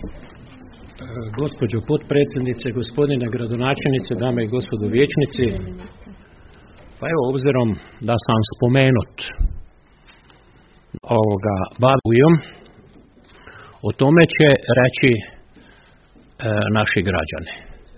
Gospođo potpredsjednice, gospodine gradonačelnice, dame i gospodo vijećnici, pa evo, obzirom da sam spomenut Badujom, o tome će reći naši građani.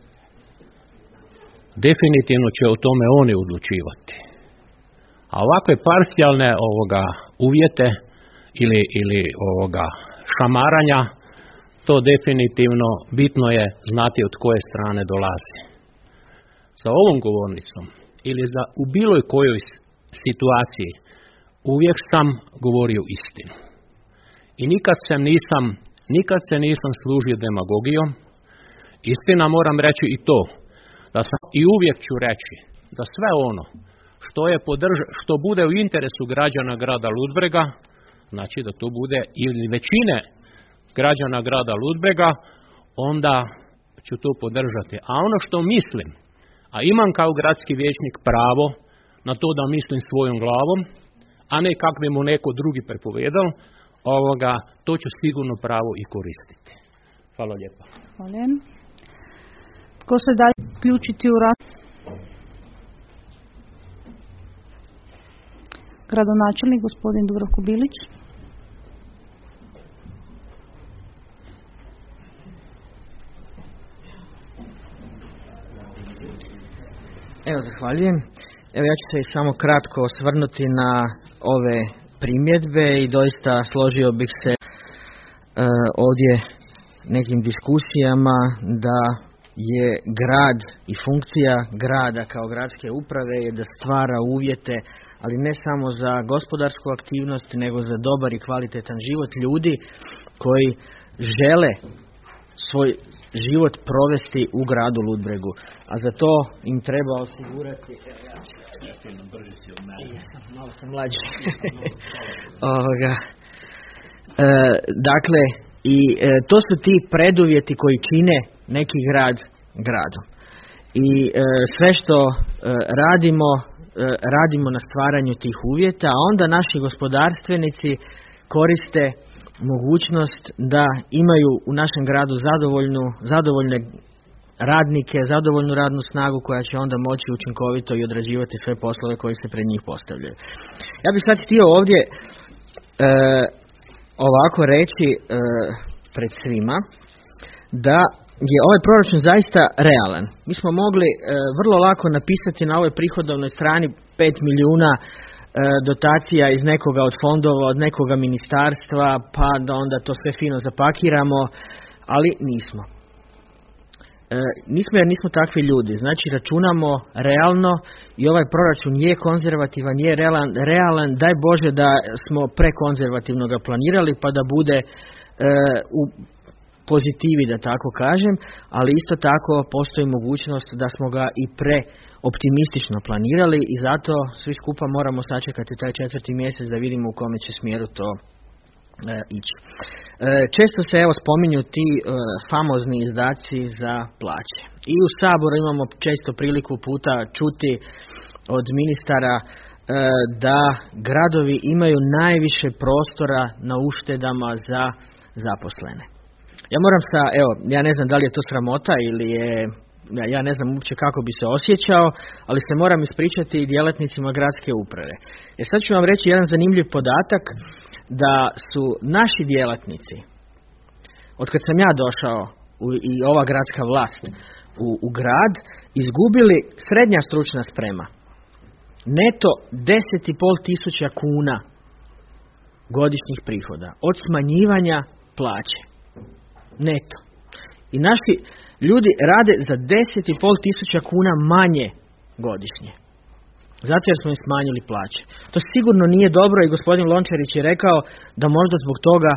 Definitivno će o tome oni odlučivati. A ovakve parcijalne uvjete ili šamaranja, to definitivno bitno je znati od koje strane dolazi. Sa ovom govornicom ili u bilo kojoj situaciji uvijek sam govorio istinu. I nikad se nisam služio demagogijom. Istina, moram reći i to, da sam i uvijek ću reći da sve ono što bude u interesu građana grada Ludbrega, znači da to bude ili većine građana grada Ludbrega, onda ću to podržati. A ono što mislim, a imam kao gradski vijećnik pravo na to da mislim svojom glavom, a ne kak bi mu neko drugi prepovedal, to ću sigurno pravo i koristiti. Hvala lijepa. Hvala. Tko se da uključiti u rad? Gradonačelnik, gospodin Dubravko Bilić. Evo, zahvaljujem. Evo, ja ću se samo kratko osvrnuti na ove primjedbe i doista složio bih se ovdje nekim diskusijama da je grad i funkcija grada kao gradske uprave je da stvara uvjete, ali ne samo za gospodarsku aktivnost, nego za dobar i kvalitetan život ljudi koji žele svoj život provesti u gradu Ludbregu. A za to im treba osigurati... Malo sam mlađi. Dakle, i to su ti preduvjeti koji čine neki grad gradom. I sve što radimo na stvaranju tih uvjeta, a onda naši gospodarstvenici koriste mogućnost da imaju u našem gradu zadovoljne radnike, zadovoljnu radnu snagu koja će onda moći učinkovito i odrađivati sve poslove koji se pred njih postavljaju. Ja bih sad htio ovdje ovako reći pred svima da je ovaj proračun zaista realan. Mi smo mogli vrlo lako napisati na ovoj prihodovnoj strani 5 milijuna dotacija iz nekoga od fondova, od nekoga ministarstva, pa da onda to sve fino zapakiramo, ali nismo. Nismo jer nismo takvi ljudi. Znači računamo realno i ovaj proračun je konzervativan, je realan. Daj Bože da smo prekonzervativno ga planirali pa da bude u pozitivi, da tako kažem, ali isto tako postoji mogućnost da smo ga i optimistično planirali i zato svi skupa moramo sačekati taj 4. mjesec da vidimo u kome će smjeru to ići. Često se spominju ti famozni izdaci za plaće. I u Saboru imamo često priliku puta čuti od ministara da gradovi imaju najviše prostora na uštedama za zaposlene. Ja moram ja ne znam da li je to sramota ili je, ja ne znam uopće kako bi se osjećao, ali se moram ispričati i djelatnicima gradske uprave. Jer sad ću vam reći jedan zanimljiv podatak da su naši djelatnici, od kad sam ja došao i ova gradska vlast u grad, izgubili srednja stručna sprema. Neto 10.500 kuna godišnjih prihoda od smanjivanja plaće. Neto. I naši ljudi rade za 10.500 kuna manje godišnje. Zato jer smo im smanjili plaće. To sigurno nije dobro i gospodin Lončarić je rekao da možda zbog toga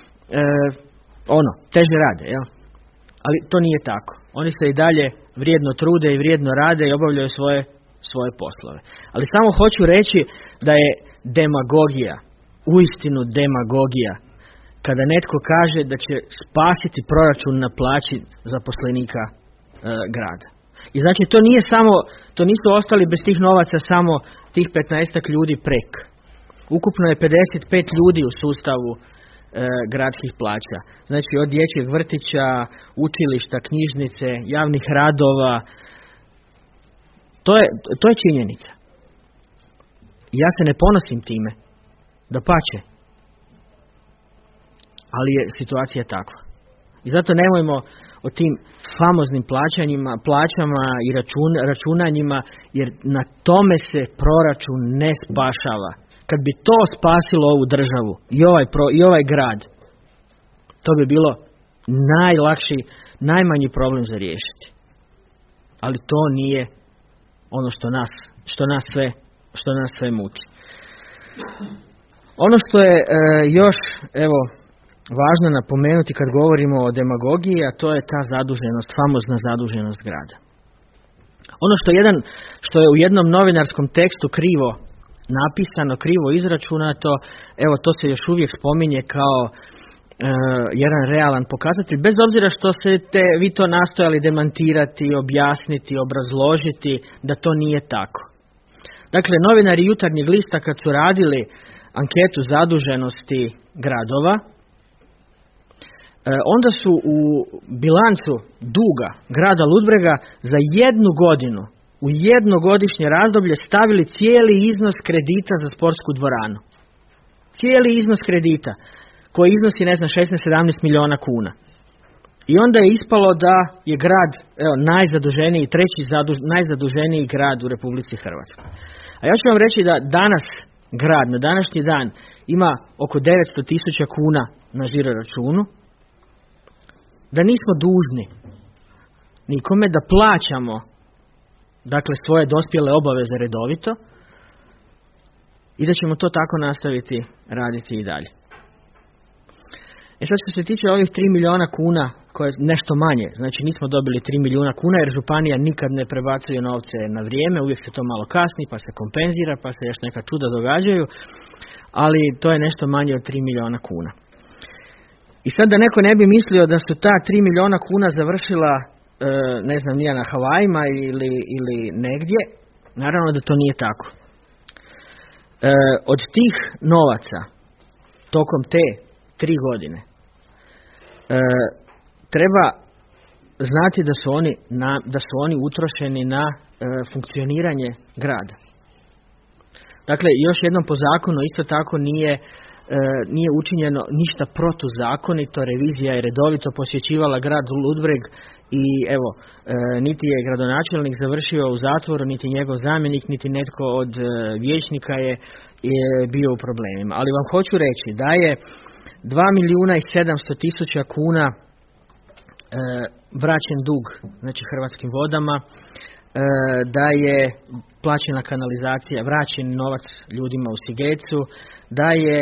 teže rade. Jel? Ali to nije tako. Oni se i dalje vrijedno trude i vrijedno rade i obavljaju svoje poslove. Ali samo hoću reći da je demagogija, uistinu demagogija, kada netko kaže da će spasiti proračun na plaći zaposlenika grada. I znači to nisu ostali bez tih novaca samo tih 15 ljudi prek. Ukupno je 55 ljudi u sustavu gradskih plaća. Znači od dječjeg vrtića, učilišta, knjižnice, javnih radova. To je činjenica. Ja se ne ponosim time, dapače, ali je situacija takva. I zato nemojmo o tim famoznim plaćama i računanjima, jer na tome se proračun ne spašava. Kad bi to spasilo ovu državu i ovaj grad, to bi bilo najlakši, najmanji problem za riješiti. Ali to nije ono što nas sve muči. Ono što je još važno napomenuti kad govorimo o demagogiji, a to je ta zaduženost, famozna zaduženost grada. Ono što je u jednom novinarskom tekstu krivo napisano, krivo izračunato, to se još uvijek spominje kao jedan realan pokazatelj, bez obzira što ste vi to nastojali demantirati, objasniti, obrazložiti da to nije tako. Dakle, novinari Jutarnjeg lista kad su radili anketu zaduženosti gradova, onda su u bilancu duga grada Ludbrega za u jednogodišnje razdoblje stavili cijeli iznos kredita za sportsku dvoranu. Cijeli iznos kredita koji iznosi 16-17 milijuna kuna. I onda je ispalo da je grad najzaduženiji, najzaduženiji grad u Republici Hrvatskoj. A ja ću vam reći da danas grad na današnji dan ima oko 900.000 kuna na žiro računu, da nismo dužni nikome, da plaćamo svoje dospjele obaveze redovito i da ćemo to tako nastaviti raditi i dalje. Sad što se tiče ovih 3 milijuna kuna, koje je nešto manje, znači nismo dobili 3 milijuna kuna jer županija nikad ne prebacuje novce na vrijeme, uvijek se to malo kasni, pa se kompenzira, pa se još neka čuda događaju, ali to je nešto manje od 3 milijuna kuna. I sad da neko ne bi mislio da su ta 3 milijuna kuna završila, ne znam, nije na Havajima ili negdje, naravno da to nije tako. Od tih novaca, tokom te 3 godine, treba znati da su oni utrošeni na funkcioniranje grada. Dakle, još jednom po zakonu isto tako nije učinjeno ništa protuzakonito, revizija je redovito posjećivala grad Ludbreg i niti je gradonačelnik završio u zatvoru, niti njegov zamjenik, niti netko od vijećnika je bio u problemima. Ali vam hoću reći da je 2.700.000 kuna vraćen dug, znači Hrvatskim vodama, da je plaćena kanalizacija, vraćen novac ljudima u Sigecu, da je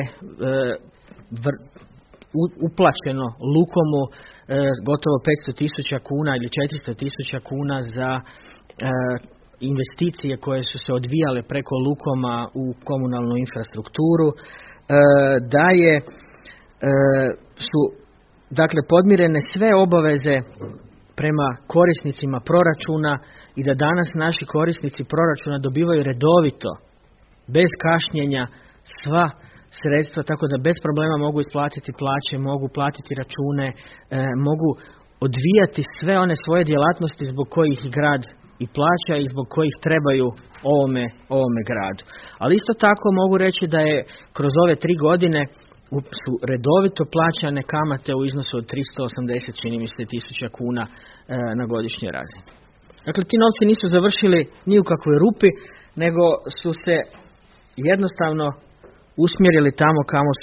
uplaćeno Lukomu gotovo 500.000 kuna ili 400.000 kuna za investicije koje su se odvijale preko Lukoma u komunalnu infrastrukturu, da su podmirene sve obaveze prema korisnicima proračuna i da danas naši korisnici proračuna dobivaju redovito, bez kašnjenja, sva sredstva, tako da bez problema mogu isplatiti plaće, mogu platiti račune, mogu odvijati sve one svoje djelatnosti zbog kojih i grad i plaća i zbog kojih trebaju ovome gradu. Ali isto tako mogu reći da je kroz ove 3 godine su redovito plaćane kamate u iznosu od 380, čini mi se, 1000 kuna na godišnjoj razini. Dakle, ti novci nisu završili ni u kakvoj rupi, nego su se jednostavno usmjerili tamo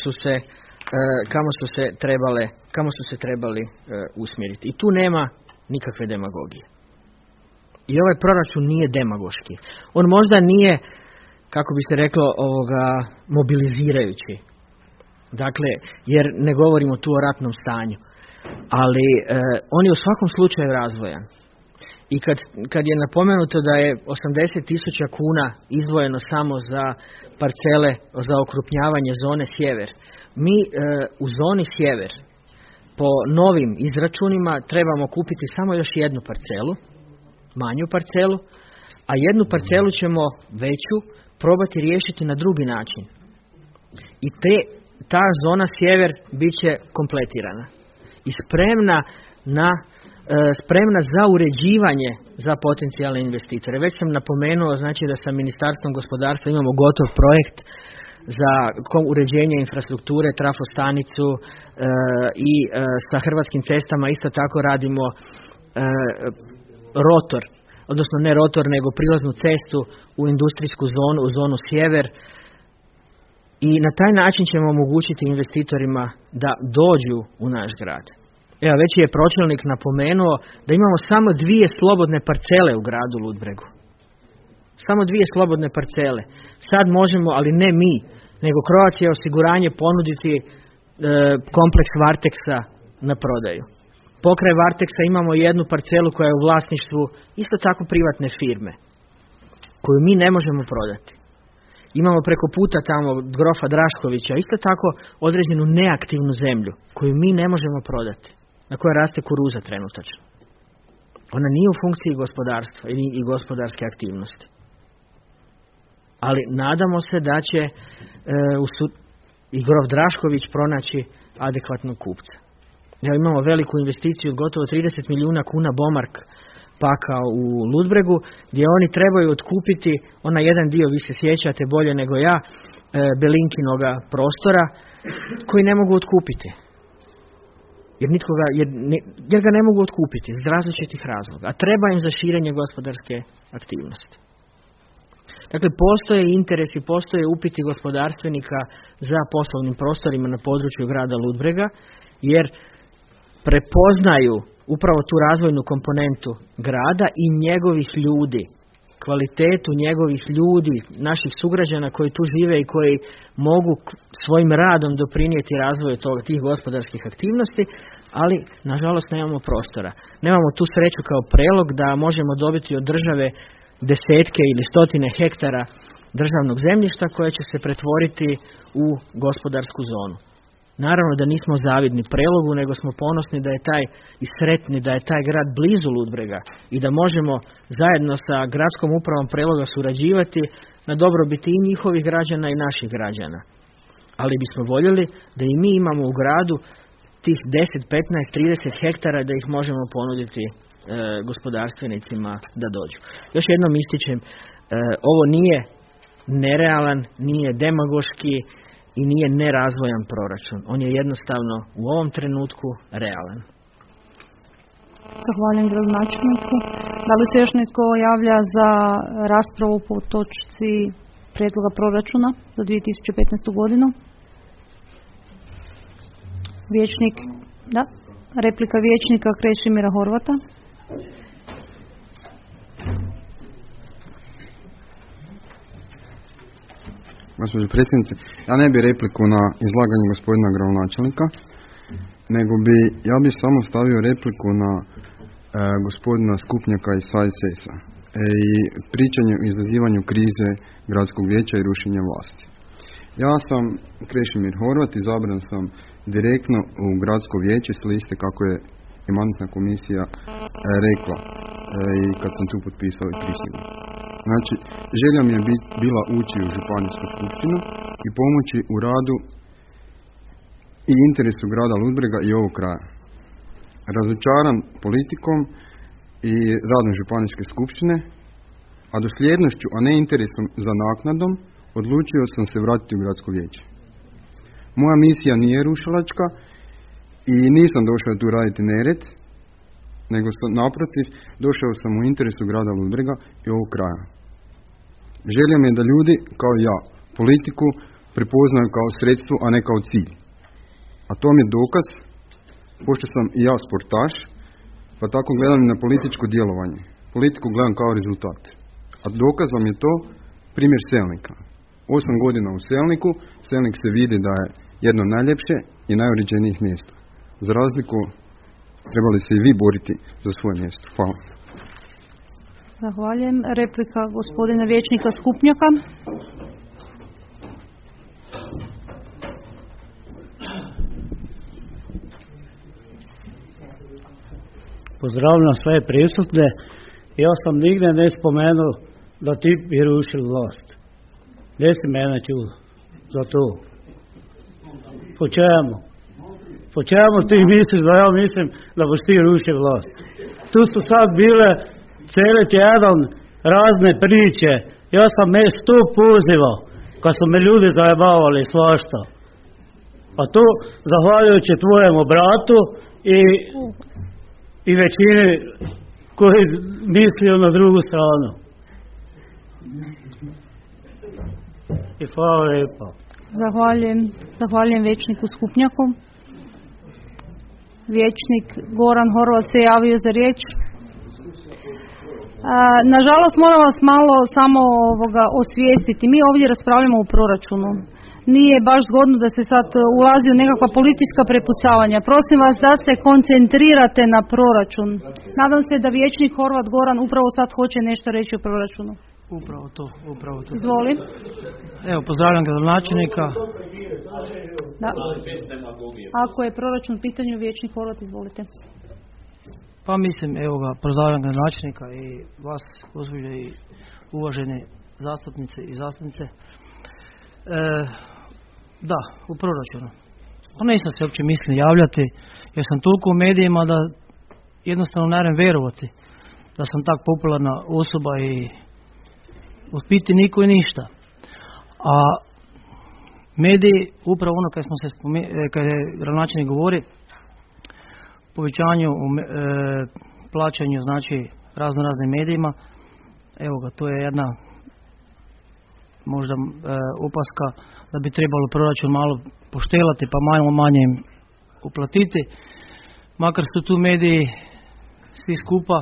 kamo su se trebali usmjeriti. I tu nema nikakve demagogije. I ovaj proračun nije demagoški. On možda nije, kako bi se reklo, mobilizirajući. Dakle, jer ne govorimo tu o ratnom stanju. Ali on je u svakom slučaju razvojan. I kad je napomenuto da je 80.000 kuna izdvojeno samo za parcele, za okrupnjavanje zone sjever, mi u zoni sjever po novim izračunima trebamo kupiti samo još jednu parcelu, manju parcelu, a jednu parcelu ćemo veću probati riješiti na drugi način. I ta zona sjever bit će kompletirana i spremna za uređivanje za potencijalne investitore. Već sam napomenuo, znači da sa Ministarstvom gospodarstva imamo gotov projekt za uređenje infrastrukture, trafostanicu i sa Hrvatskim cestama isto tako radimo rotor, odnosno ne rotor nego prilaznu cestu u industrijsku zonu, u zonu sjever, i na taj način ćemo omogućiti investitorima da dođu u naš grad. Evo, već je pročelnik napomenuo da imamo samo 2 slobodne parcele u gradu Ludbregu. Samo 2 slobodne parcele. Sad možemo, ali ne mi, nego Croatia osiguranje ponuditi kompleks Varteksa na prodaju. Pokraj Varteksa imamo 1 parcelu koja je u vlasništvu isto tako privatne firme, koju mi ne možemo prodati. Imamo preko puta tamo grofa Draškovića isto tako određenu neaktivnu zemlju koju mi ne možemo prodati, na kojoj raste kuruza trenutačno. Ona nije u funkciji gospodarstva i gospodarske aktivnosti. Ali nadamo se da će i grof Drašković pronaći adekvatnog kupca. Evo, imamo veliku investiciju od gotovo 30 milijuna kuna Bomark paka u Ludbregu, gdje oni trebaju otkupiti onaj jedan dio, vi se sjećate bolje nego ja, Belinkinoga prostora, koji ne mogu otkupiti. Jer ga ne mogu otkupiti iz različitih razloga, a treba im za širenje gospodarske aktivnosti. Dakle, postoje interesi, postoje upiti gospodarstvenika za poslovnim prostorima na području grada Ludbrega, jer prepoznaju upravo tu razvojnu komponentu grada i njegovih ljudi, kvalitetu njegovih ljudi, naših sugrađana koji tu žive i koji mogu svojim radom doprinijeti razvoju tih gospodarskih aktivnosti, ali nažalost nemamo prostora. Nemamo tu sreću kao Prelog da možemo dobiti od države desetke ili stotine hektara državnog zemljišta koje će se pretvoriti u gospodarsku zonu. Naravno da nismo zavidni Prelogu, nego smo ponosni da je taj i sretni da je taj grad blizu Ludbrega i da možemo zajedno sa gradskom upravom Preloga surađivati na dobrobiti i njihovih građana i naših građana. Ali bismo voljeli da i mi imamo u gradu tih 10, 15, 30 hektara da ih možemo ponuditi gospodarstvenicima da dođu. Još jednom ističem, ovo nije nerealan, nije demagoški i nije nerazvojan proračun. On je jednostavno u ovom trenutku realan. Zahvaljujem gradonačelniku. Da li se još netko javlja za raspravu po točci prijedloga proračuna za 2015. godinu? Vijećnik, da. Replika vijećnika Krešimira Horvata. Gospođo predsjednice, ja ne bi repliku na izlaganje gospodina gradonačelnika, nego ja bi samo stavio repliku na gospodina Skupnjaka iz HSS-a i pričanju o izazivanju krize gradskog vijeća i rušenja vlasti. Ja sam Krešimir Horvat, izabran sam direktno u gradsko vijeće s liste kako je Mandatna komisija rekla i kad sam tu potpisao i prisegu. Znači, želja mi je bila ući u županijsku skupštinu i pomoći u radu i interesu grada Ludbrega i ovog kraja. Razočaran politikom i radom županijske skupštine, a dosljednošću, a ne interesom za naknadom, odlučio sam se vratiti u gradsko vijeće. Moja misija nije rušilačka i nisam došao tu raditi nered, nego naprotiv, došao sam u interesu grada Ludbrega i ovog kraja. Želja mi je da ljudi, kao ja, politiku prepoznaju kao sredstvo, a ne kao cilj. A to mi je dokaz, pošto sam i ja sportaš, pa tako gledam i na političko djelovanje. Politiku gledam kao rezultat. A dokaz vam je to primjer Selnika. 8 godina u Selniku, Selnik se vidi da je jedno najljepše i najuređenijih mjesta. Za razliku, trebali se i vi boriti za svoje mjesto. Hvala. Zahvaljujem. Replika gospodina vijećnika Skupnjaka. Pozdravljam sve prisutne. Ja sam nigdje ne spomenuo da ti bi rušili vlast. Gdje si mene čuo za to? Po čemu ti misliš da ja mislim da boš ti rušio vlast? Tu su sad bile cijeli tjedan razne priče. Ja sam 100 poziva kad su me ljudi zajebavali svašta. A to zahvaljujući tvojemu bratu i većini koji mislio na drugu stranu. I hvala lijepa. Zahvaljujem vijećniku Skupnjaku. Vijećnik Goran Horvat se javio za riječ. Nažalost moram vas malo samo osvijestiti. Mi ovdje raspravljamo o proračunu. Nije baš zgodno da se sad ulazi u nekakva politička prepucavanja. Prosim vas da se koncentrirate na proračun. Nadam se da vijećnik Horvat Goran upravo sad hoće nešto reći o proračunu. Upravo to. Izvoli. Evo, pozdravljam gradonačelnika. Da. Ako je proračun u pitanju, vijećnik Horvat, izvolite. Pa mislim, evo ga, pozdravljam gradonačelnika i vas, gospođe i uvažene zastupnice i zastupnice. Da, u proračunu. Pa nisam se uopće mislio javljati, jer sam toliko u medijima da jednostavno ne vjerujem vjerovati da sam tak popularna osoba i u biti niko i ništa. A mediji, upravo ono kad je gradonačelnik govori, povećanju plaćanju, znači raznim medijima, evo ga, to je jedna možda opaska da bi trebalo proračun malo poštelati pa malo manje im uplatiti, makar su tu mediji svi skupa,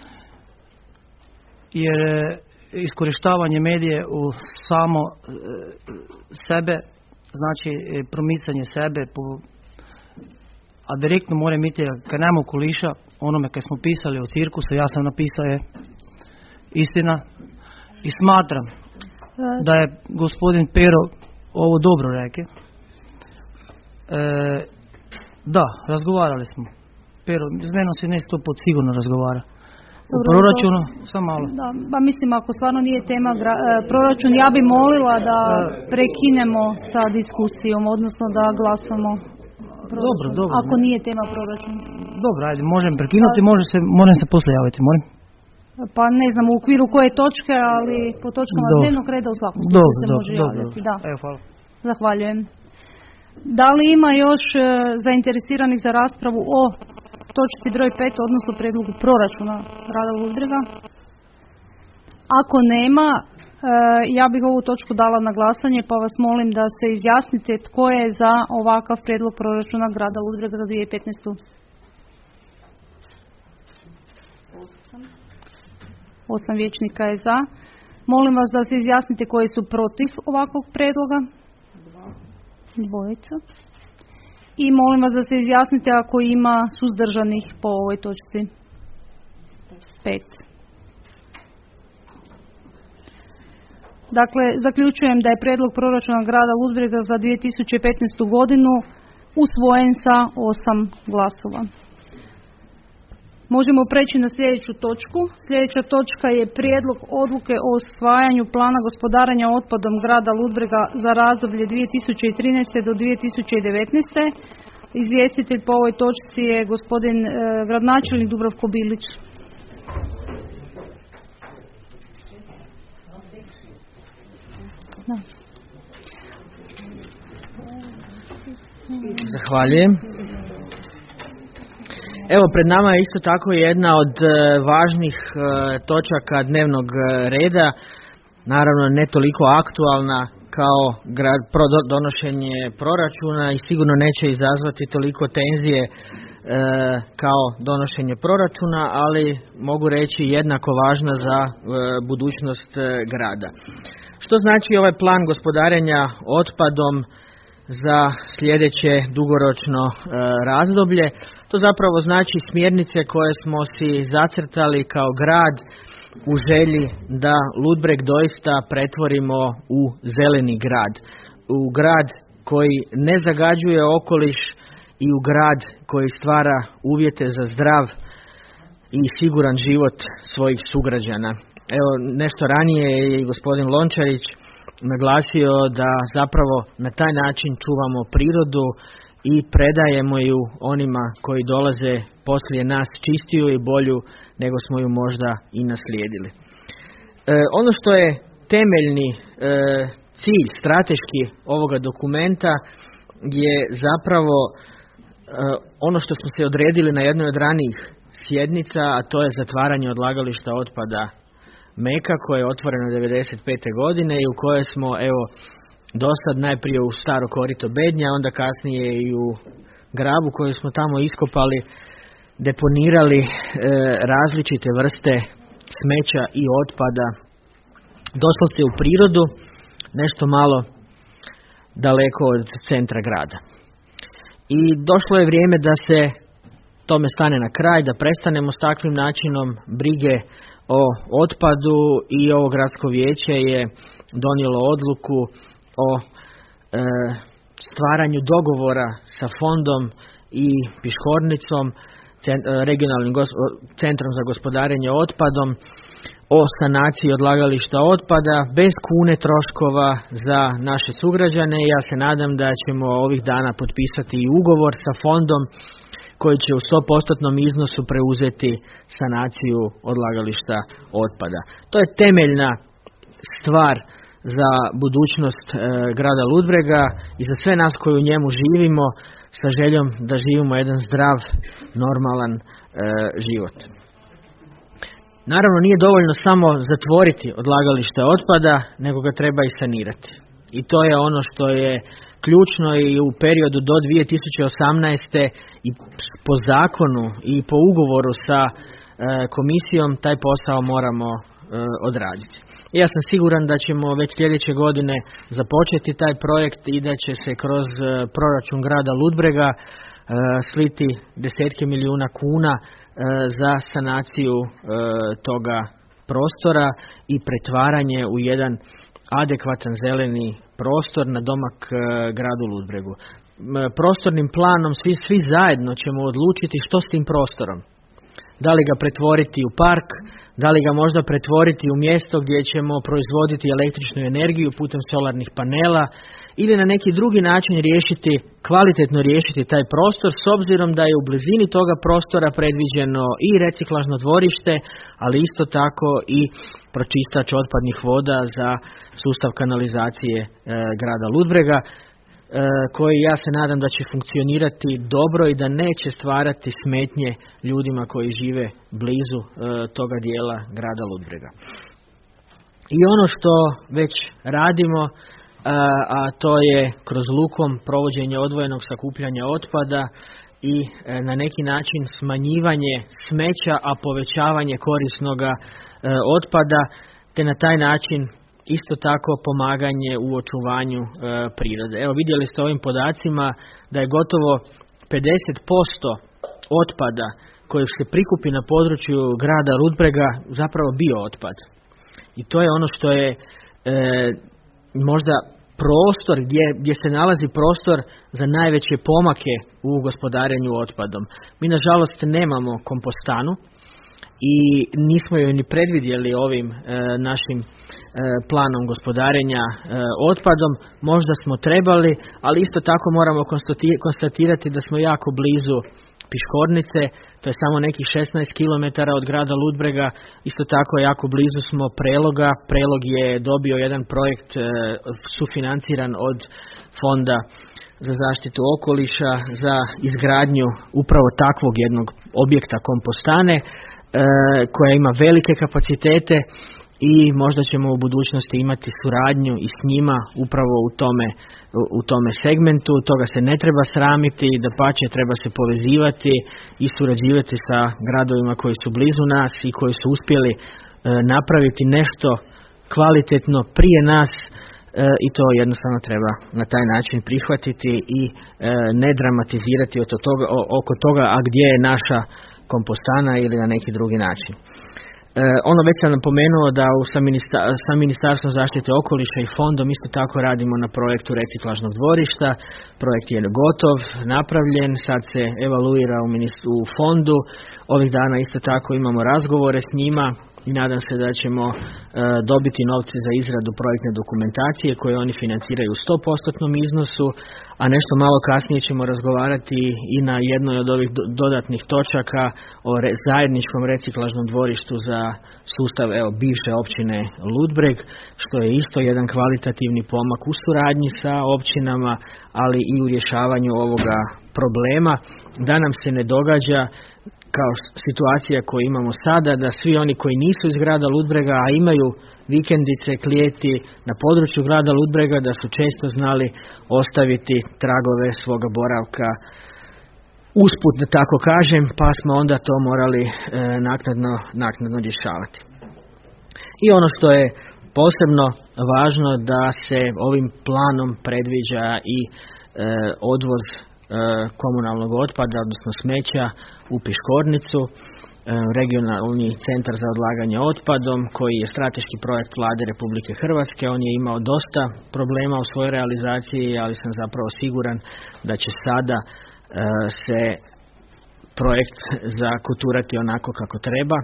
jer iskorištavanje medije u samo sebe, znači promicanje sebe, a direktno moram biti, kad nema okoliša, onome kad smo pisali o cirkusu, ja sam napisao je istina i smatram da je gospodin Pero ovo dobro rekao. Da, razgovarali smo. Pero, s menom se ne 100% sigurno razgovara. U proračunu, samo malo. Da, pa mislim, ako stvarno nije tema proračun, ja bi molila da prekinemo sa diskusijom, odnosno da glasamo. Dobro. Ako nije tema proračun. Dobro, ajde, možem prekinuti, moram se poslije javiti, moram. Pa ne znam u okviru koje točke, ali po točkama dnevnog reda u svakom slučaju se može javljati. Da. Evo, hvala. Zahvaljujem. Da li ima još zainteresiranih za raspravu o točci broj 5, odnosno predlogu proračuna grada Ludbrega? Ako nema, ja bih ovu točku dala na glasanje, pa vas molim da se izjasnite tko je za ovakav predlog proračuna grada Ludbrega za 2015. 8 vijećnika je za. Molim vas da se izjasnite koji su protiv ovakvog predloga. 2. I molim vas da se izjasnite ako ima suzdržanih po ovoj točci. 5. Dakle, zaključujem da je predlog proračuna grada Ludbrega za 2015. godinu usvojen sa 8 glasova. Možemo preći na sljedeću točku. Sljedeća točka je prijedlog odluke o usvajanju plana gospodarenja otpadom grada Ludbrega za razdoblje 2013. do 2019. Izvjestitelj po ovoj točci je gospodin gradonačelnik Dubravko Bilić. Zahvaljujem. Evo, pred nama je isto tako jedna od važnih točaka dnevnog reda, naravno ne toliko aktualna kao donošenje proračuna i sigurno neće izazvati toliko tenzije kao donošenje proračuna, ali mogu reći jednako važna za budućnost grada. Što znači ovaj plan gospodarenja otpadom za sljedeće dugoročno razdoblje? To zapravo znači smjernice koje smo si zacrtali kao grad u želji da Ludbreg doista pretvorimo u zeleni grad. U grad koji ne zagađuje okoliš i u grad koji stvara uvjete za zdrav i siguran život svojih sugrađana. Evo, nešto ranije je i gospodin Lončarić naglasio da zapravo na taj način čuvamo prirodu i predajemo ju onima koji dolaze poslije nas čistiju i bolju nego smo ju možda i naslijedili. Ono što je temeljni cilj strateški ovoga dokumenta je zapravo ono što smo se odredili na jednoj od ranijih sjednica, a to je zatvaranje odlagališta otpada Meka koje je otvoreno 1995. godine i u kojoj smo dosad najprije u Staro korito Bednja, onda kasnije i u Grabu koju smo tamo iskopali, deponirali različite vrste smeća i otpada doslovce u prirodu, nešto malo daleko od centra grada. I došlo je vrijeme da se tome stane na kraj, da prestanemo s takvim načinom brige o otpadu i ovo gradsko vijeće je donijelo odluku o stvaranju dogovora sa fondom i Piškornicom, regionalnim centrom za gospodarenje otpadom, o sanaciji odlagališta otpada bez kune troškova za naše sugrađane. Ja se nadam da ćemo ovih dana potpisati i ugovor sa fondom koji će u 100% iznosu preuzeti sanaciju odlagališta otpada. To je temeljna stvar za budućnost grada Ludbrega i za sve nas koji u njemu živimo sa željom da živimo jedan zdrav, normalan život. Naravno, nije dovoljno samo zatvoriti odlagalište otpada, nego ga treba i sanirati. I to je ono što je ključno i u periodu do 2018. i po zakonu i po ugovoru sa komisijom taj posao moramo odraditi. Ja sam siguran da ćemo već sljedeće godine započeti taj projekt i da će se kroz proračun grada Ludbrega sliti desetke milijuna kuna za sanaciju toga prostora i pretvaranje u jedan adekvatan zeleni prostor na domak gradu Ludbregu. Prostornim planom svi zajedno ćemo odlučiti što s tim prostorom. Da li ga pretvoriti u park, da li ga možda pretvoriti u mjesto gdje ćemo proizvoditi električnu energiju putem solarnih panela ili na neki drugi način kvalitetno riješiti taj prostor s obzirom da je u blizini toga prostora predviđeno i reciklažno dvorište, ali isto tako i pročistač otpadnih voda za sustav kanalizacije grada Ludbrega, koji ja se nadam da će funkcionirati dobro i da neće stvarati smetnje ljudima koji žive blizu toga dijela grada Ludbrega. I ono što već radimo, a to je kroz Lukom provođenje odvojenog sakupljanja otpada i na neki način smanjivanje smeća, a povećavanje korisnoga otpada, te na taj način isto tako pomaganje u očuvanju prirode. Evo, vidjeli ste ovim podacima da je gotovo 50% otpada koji se prikupi na području grada Ludbrega zapravo bio otpad. I to je ono što je možda prostor gdje se nalazi prostor za najveće pomake u gospodarenju otpadom. Mi nažalost nemamo kompostanu i nismo ju ni predvidjeli ovim našim planom gospodarenja otpadom. Možda smo trebali, ali isto tako moramo konstatirati da smo jako blizu Piškornice, to je samo nekih 16 km od grada Ludbrega, isto tako jako blizu smo Preloga. Prelog je dobio jedan projekt sufinanciran od Fonda za zaštitu okoliša za izgradnju upravo takvog jednog objekta kompostane koja ima velike kapacitete i možda ćemo u budućnosti imati suradnju i s njima upravo u tome segmentu. Toga se ne treba sramiti, dapače treba se povezivati i surađivati sa gradovima koji su blizu nas i koji su uspjeli napraviti nešto kvalitetno prije nas i to jednostavno treba na taj način prihvatiti i ne dramatizirati oko toga, a gdje je naša kompostana ili na neki drugi način. Ono već sam napomenuo da sa Ministarstvom zaštite okoliša i fondom isto tako radimo na projektu reciklažnog dvorišta. Projekt je gotov, napravljen, sad se evaluira u fondu. Ovih dana isto tako imamo razgovore s njima i nadam se da ćemo dobiti novce za izradu projektne dokumentacije koje oni financiraju u 100% iznosu, a nešto malo kasnije ćemo razgovarati i na jednoj od ovih dodatnih točaka o zajedničkom reciklažnom dvorištu za sustav bivše općine Ludbreg, što je isto jedan kvalitativni pomak u suradnji sa općinama, ali i u rješavanju ovoga problema, da nam se ne događa kao situacija koju imamo sada, da svi oni koji nisu iz grada Ludbrega, a imaju vikendice, klijeti na području grada Ludbrega, da su često znali ostaviti tragove svoga boravka usput, da tako kažem, pa smo onda to morali naknadno rješavati. I ono što je posebno važno, da se ovim planom predviđa i odvoz komunalnog otpada, odnosno smeća u Piškornicu, regionalni centar za odlaganje otpadom, koji je strateški projekt Vlade Republike Hrvatske. On je imao dosta problema u svojoj realizaciji, ali sam zapravo siguran da će sada se projekt zakuturati onako kako treba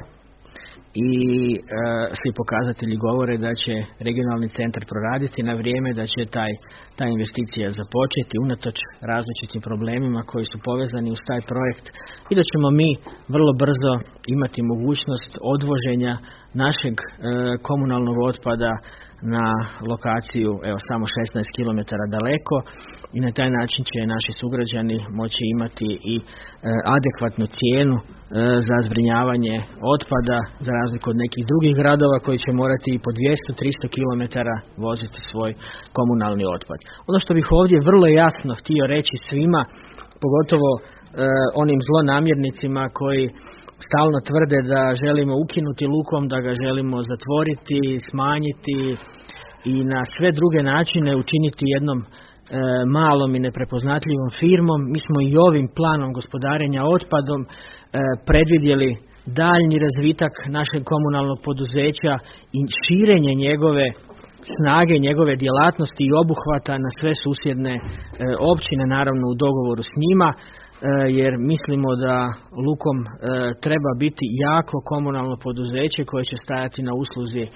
i svi pokazatelji govore da će regionalni centar proraditi na vrijeme, da će ta investicija započeti unatoč različitim problemima koji su povezani uz taj projekt i da ćemo mi vrlo brzo imati mogućnost odvoženja našeg komunalnog otpada na lokaciju samo 16 km daleko i na taj način će naši sugrađani moći imati i adekvatnu cijenu za zbrinjavanje otpada, za razliku od nekih drugih gradova koji će morati i po 200-300 km voziti svoj komunalni otpad. Ono što bih ovdje vrlo jasno htio reći svima, pogotovo onim zlonamjernicima koji stalno tvrde da želimo ukinuti Lukom, da ga želimo zatvoriti, smanjiti i na sve druge načine učiniti jednom malom i neprepoznatljivom firmom. Mi smo i ovim planom gospodarenja otpadom predvidjeli daljnji razvitak našeg komunalnog poduzeća i širenje njegove snage, njegove djelatnosti i obuhvata na sve susjedne općine, naravno u dogovoru s njima, jer mislimo da Lukom treba biti jako komunalno poduzeće koje će stajati na usluzi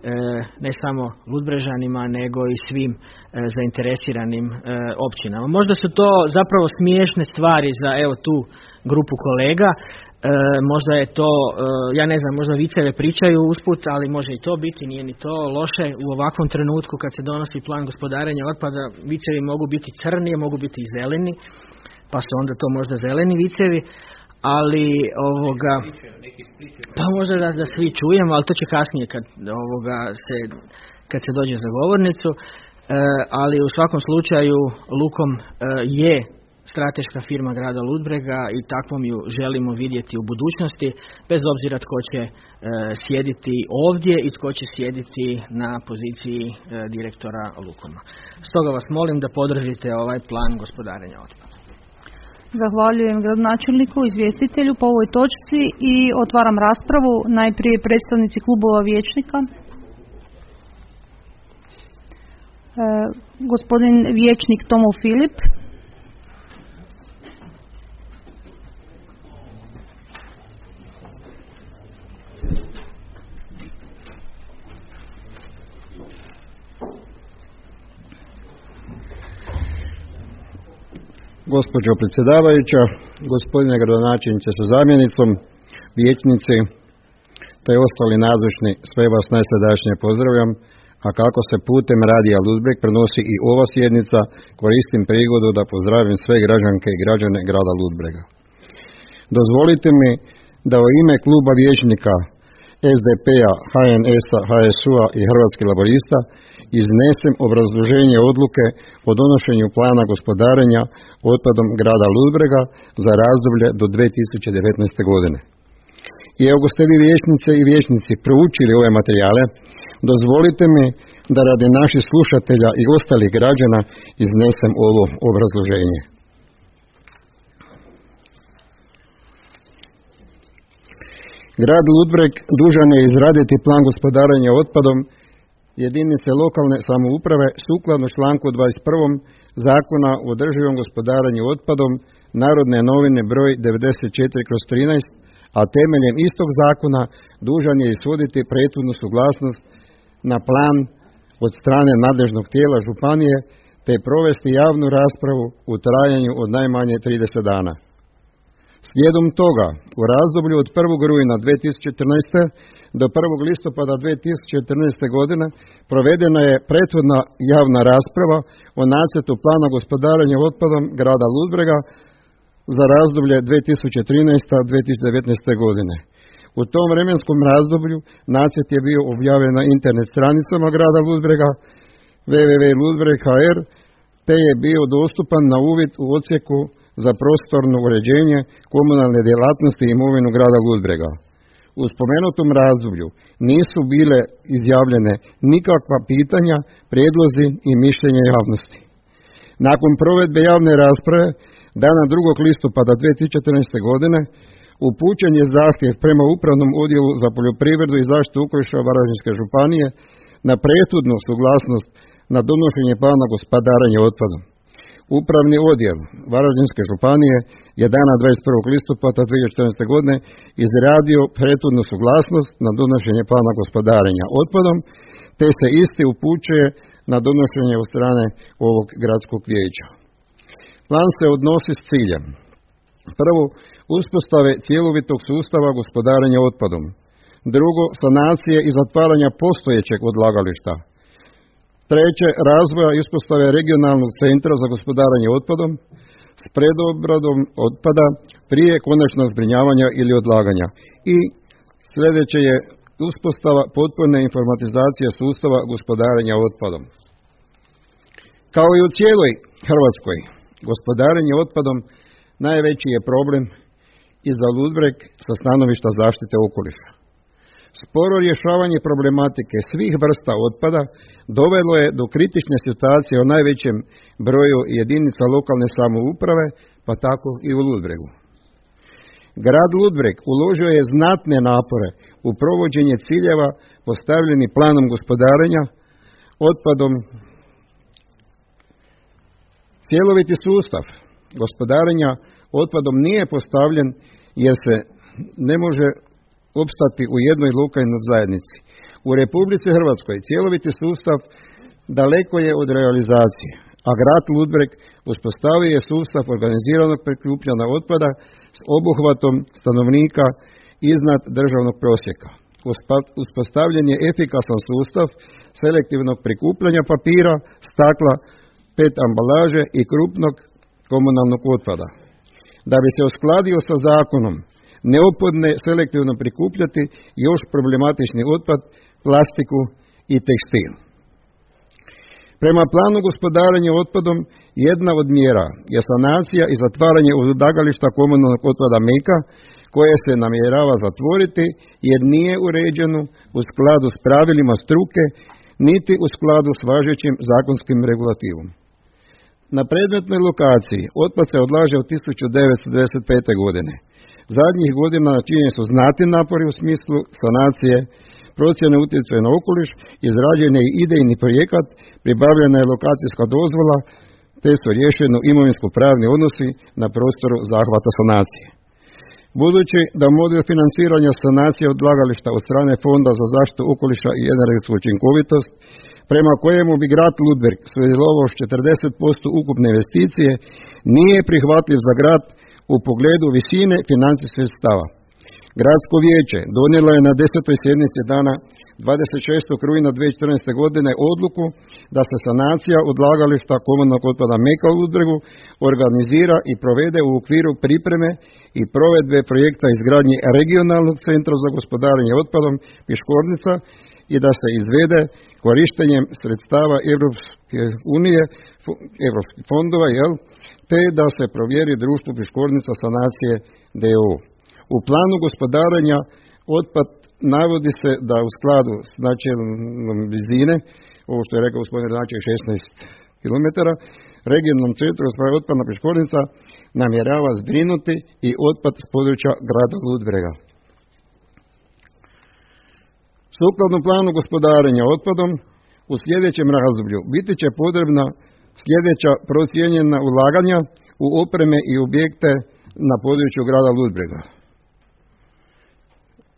ne samo Ludbrežanima nego i svim zainteresiranim općinama. Možda su to zapravo smiješne stvari za tu grupu kolega, možda je to, ja ne znam, možda viceve pričaju usput, ali može i to biti, nije ni to loše. U ovakvom trenutku kad se donosi plan gospodarenja otpada, vicevi mogu biti crni, mogu biti i zeleni, pa su onda to možda zeleni vicevi, ali pa možda da svi čujemo, ali to će kasnije kad se dođe za govornicu, ali u svakom slučaju Lukom je strateška firma grada Ludbrega i takvom ju želimo vidjeti u budućnosti, bez obzira tko će sjediti ovdje i tko će sjediti na poziciji direktora Lukoma. Stoga vas molim da podržite ovaj plan gospodarenja otpada. Zahvaljujem gradonačelniku, izvjestitelju po ovoj točci i otvaram raspravu. Najprije predstavnici klubova vijećnika. Gospodin vijećnik Tomo Filip. Gospođo predsjedavajuća, gospodine gradonačelniče sa zamjenicom, vijećnici, te ostali nazočni, sve vas najsrdačnije pozdravljam, a kako se putem radija Ludbreg prenosi i ova sjednica, koristim prigodu da pozdravim sve građanke i građane grada Ludbrega. Dozvolite mi da u ime kluba vijećnika SDP-a, HNS-a, HSU-a i Hrvatskih laburista iznesem obrazloženje odluke o donošenju plana gospodarenja otpadom grada Ludbrega za razdoblje do 2019. godine. I ako ste vi vijećnice i vijećnici proučili ove materijale, dozvolite mi da radi naših slušatelja i ostalih građana iznesem ovo obrazloženje. Grad Ludbreg dužan je izraditi plan gospodarenja otpadom jedinice lokalne samouprave sukladno članku 21. Zakona o održivom gospodarenju otpadom, Narodne novine broj 94/13, a temeljem istog zakona dužan je ishoditi prethodnu suglasnost na plan od strane nadležnog tijela županije te provesti javnu raspravu u trajanju od najmanje 30 dana. Slijedom toga, u razdoblju od 1. rujna 2014. do 1. listopada 2014. godine provedena je prethodna javna rasprava o nacrtu plana gospodarenja otpadom grada Ludbrega za razdoblje 2013-2019. godine. U tom vremenskom razdoblju nacrt je bio objavljen na internet stranicama grada Ludbrega www.ludbreg.hr te je bio dostupan na uvid u odsjeku za prostorno uređenje komunalne djelatnosti i imovinu grada Ludbrega. U spomenutom razdoblju nisu bile izjavljene nikakva pitanja, prijedlozi i mišljenja javnosti. Nakon provedbe javne rasprave, dana 2. listopada 2014. godine, upućen je zahtjev prema Upravnom odjelu za poljoprivredu i zaštitu okoliša Varaždinske županije na prethodnu suglasnost na donošenje plana gospodarenja otpadom. Upravni odjel Varaždinske županije je dana 21. listopada 2014. godine izradio prethodnu suglasnost na donošenje plana gospodarenja otpadom, te se isti upućuje na donošenje od strane ovog gradskog vijeća. Plan se odnosi s ciljem: prvo, uspostave cjelovitog sustava gospodarenja otpadom. Drugo, sanacije i zatvaranja postojećeg odlagališta. Treće, razvoja i uspostave regionalnog centra za gospodarenje otpadom s predobradom otpada prije konačnog zbrinjavanja ili odlaganja. I sljedeće je uspostava potpune informatizacije sustava gospodarenja otpadom. Kao i u cijeloj Hrvatskoj, gospodarenje otpadom najveći je problem i za Ludbreg sa stanovišta zaštite okoliša. Sporo rješavanje problematike svih vrsta otpada dovelo je do kritične situacije o najvećem broju jedinica lokalne samouprave, pa tako i u Ludbregu. Grad Ludbreg uložio je znatne napore u provođenje ciljeva postavljeni planom gospodarenja otpadom. Cjeloviti sustav gospodarenja otpadom nije postavljen jer se ne može opstati u jednoj lokalnoj zajednici. U Republici Hrvatskoj cjeloviti sustav daleko je od realizacije, a grad Ludbreg uspostavio je sustav organiziranog prikupljanja otpada s obuhvatom stanovnika iznad državnog prosjeka. Uspostavljen je efikasan sustav selektivnog prikupljanja papira, stakla, PET ambalaže i krupnog komunalnog otpada. Da bi se uskladio sa zakonom, neophodno je selektivno prikupljati još problematični otpad, plastiku i tekstil. Prema planu gospodarenja otpadom, jedna od mjera je sanacija i zatvaranje odlagališta komunalnog otpada Meka, koje se namjerava zatvoriti jer nije uređeno u skladu s pravilima struke, niti u skladu s važećim zakonskim regulativom. Na predmetnoj lokaciji otpad se odlaže od 1995. godine. Zadnjih godina načinjeni su znatni napori u smislu sanacije, procjene utjecaja na okoliš, izrađen je idejni projekat, pribavljena je lokacijska dozvola, te su riješeni imovinsko-pravni odnosi na prostoru zahvata sanacije. Budući da model financiranja sanacije odlagališta od strane Fonda za zaštitu okoliša i energetsku učinkovitost, prema kojemu bi grad Ludbreg sudjelovao s 40% ukupne investicije, nije prihvatljiv za grad u pogledu visine financijskih sredstava. Gradsko vijeće donijelo je na 10. sjednici dana 26. rujna 2014. godine odluku da se sanacija odlagališta komunalnog otpada Meka u Ludbregu organizira i provede u okviru pripreme i provedbe projekta izgradnje regionalnog centra za gospodarenje otpadom Piškornica i da se izvede korištenjem sredstava Europske unije, europskih fondova, te da se provjeri društvo Piškornica sanacije d.o.o. U planu gospodarenja otpad navodi se da u skladu s načelom blizine, ovo što je rekao gospodin Raček 16 km, regionalnom centru za otpadna Piškornica namjerava zbrinuti i otpad s područja grada Ludbrega. Sukladno planu gospodarenja otpadom u sljedećem razdoblju biti će potrebna sljedeća procijenjena ulaganja u opreme i objekte na području grada Ludbrega.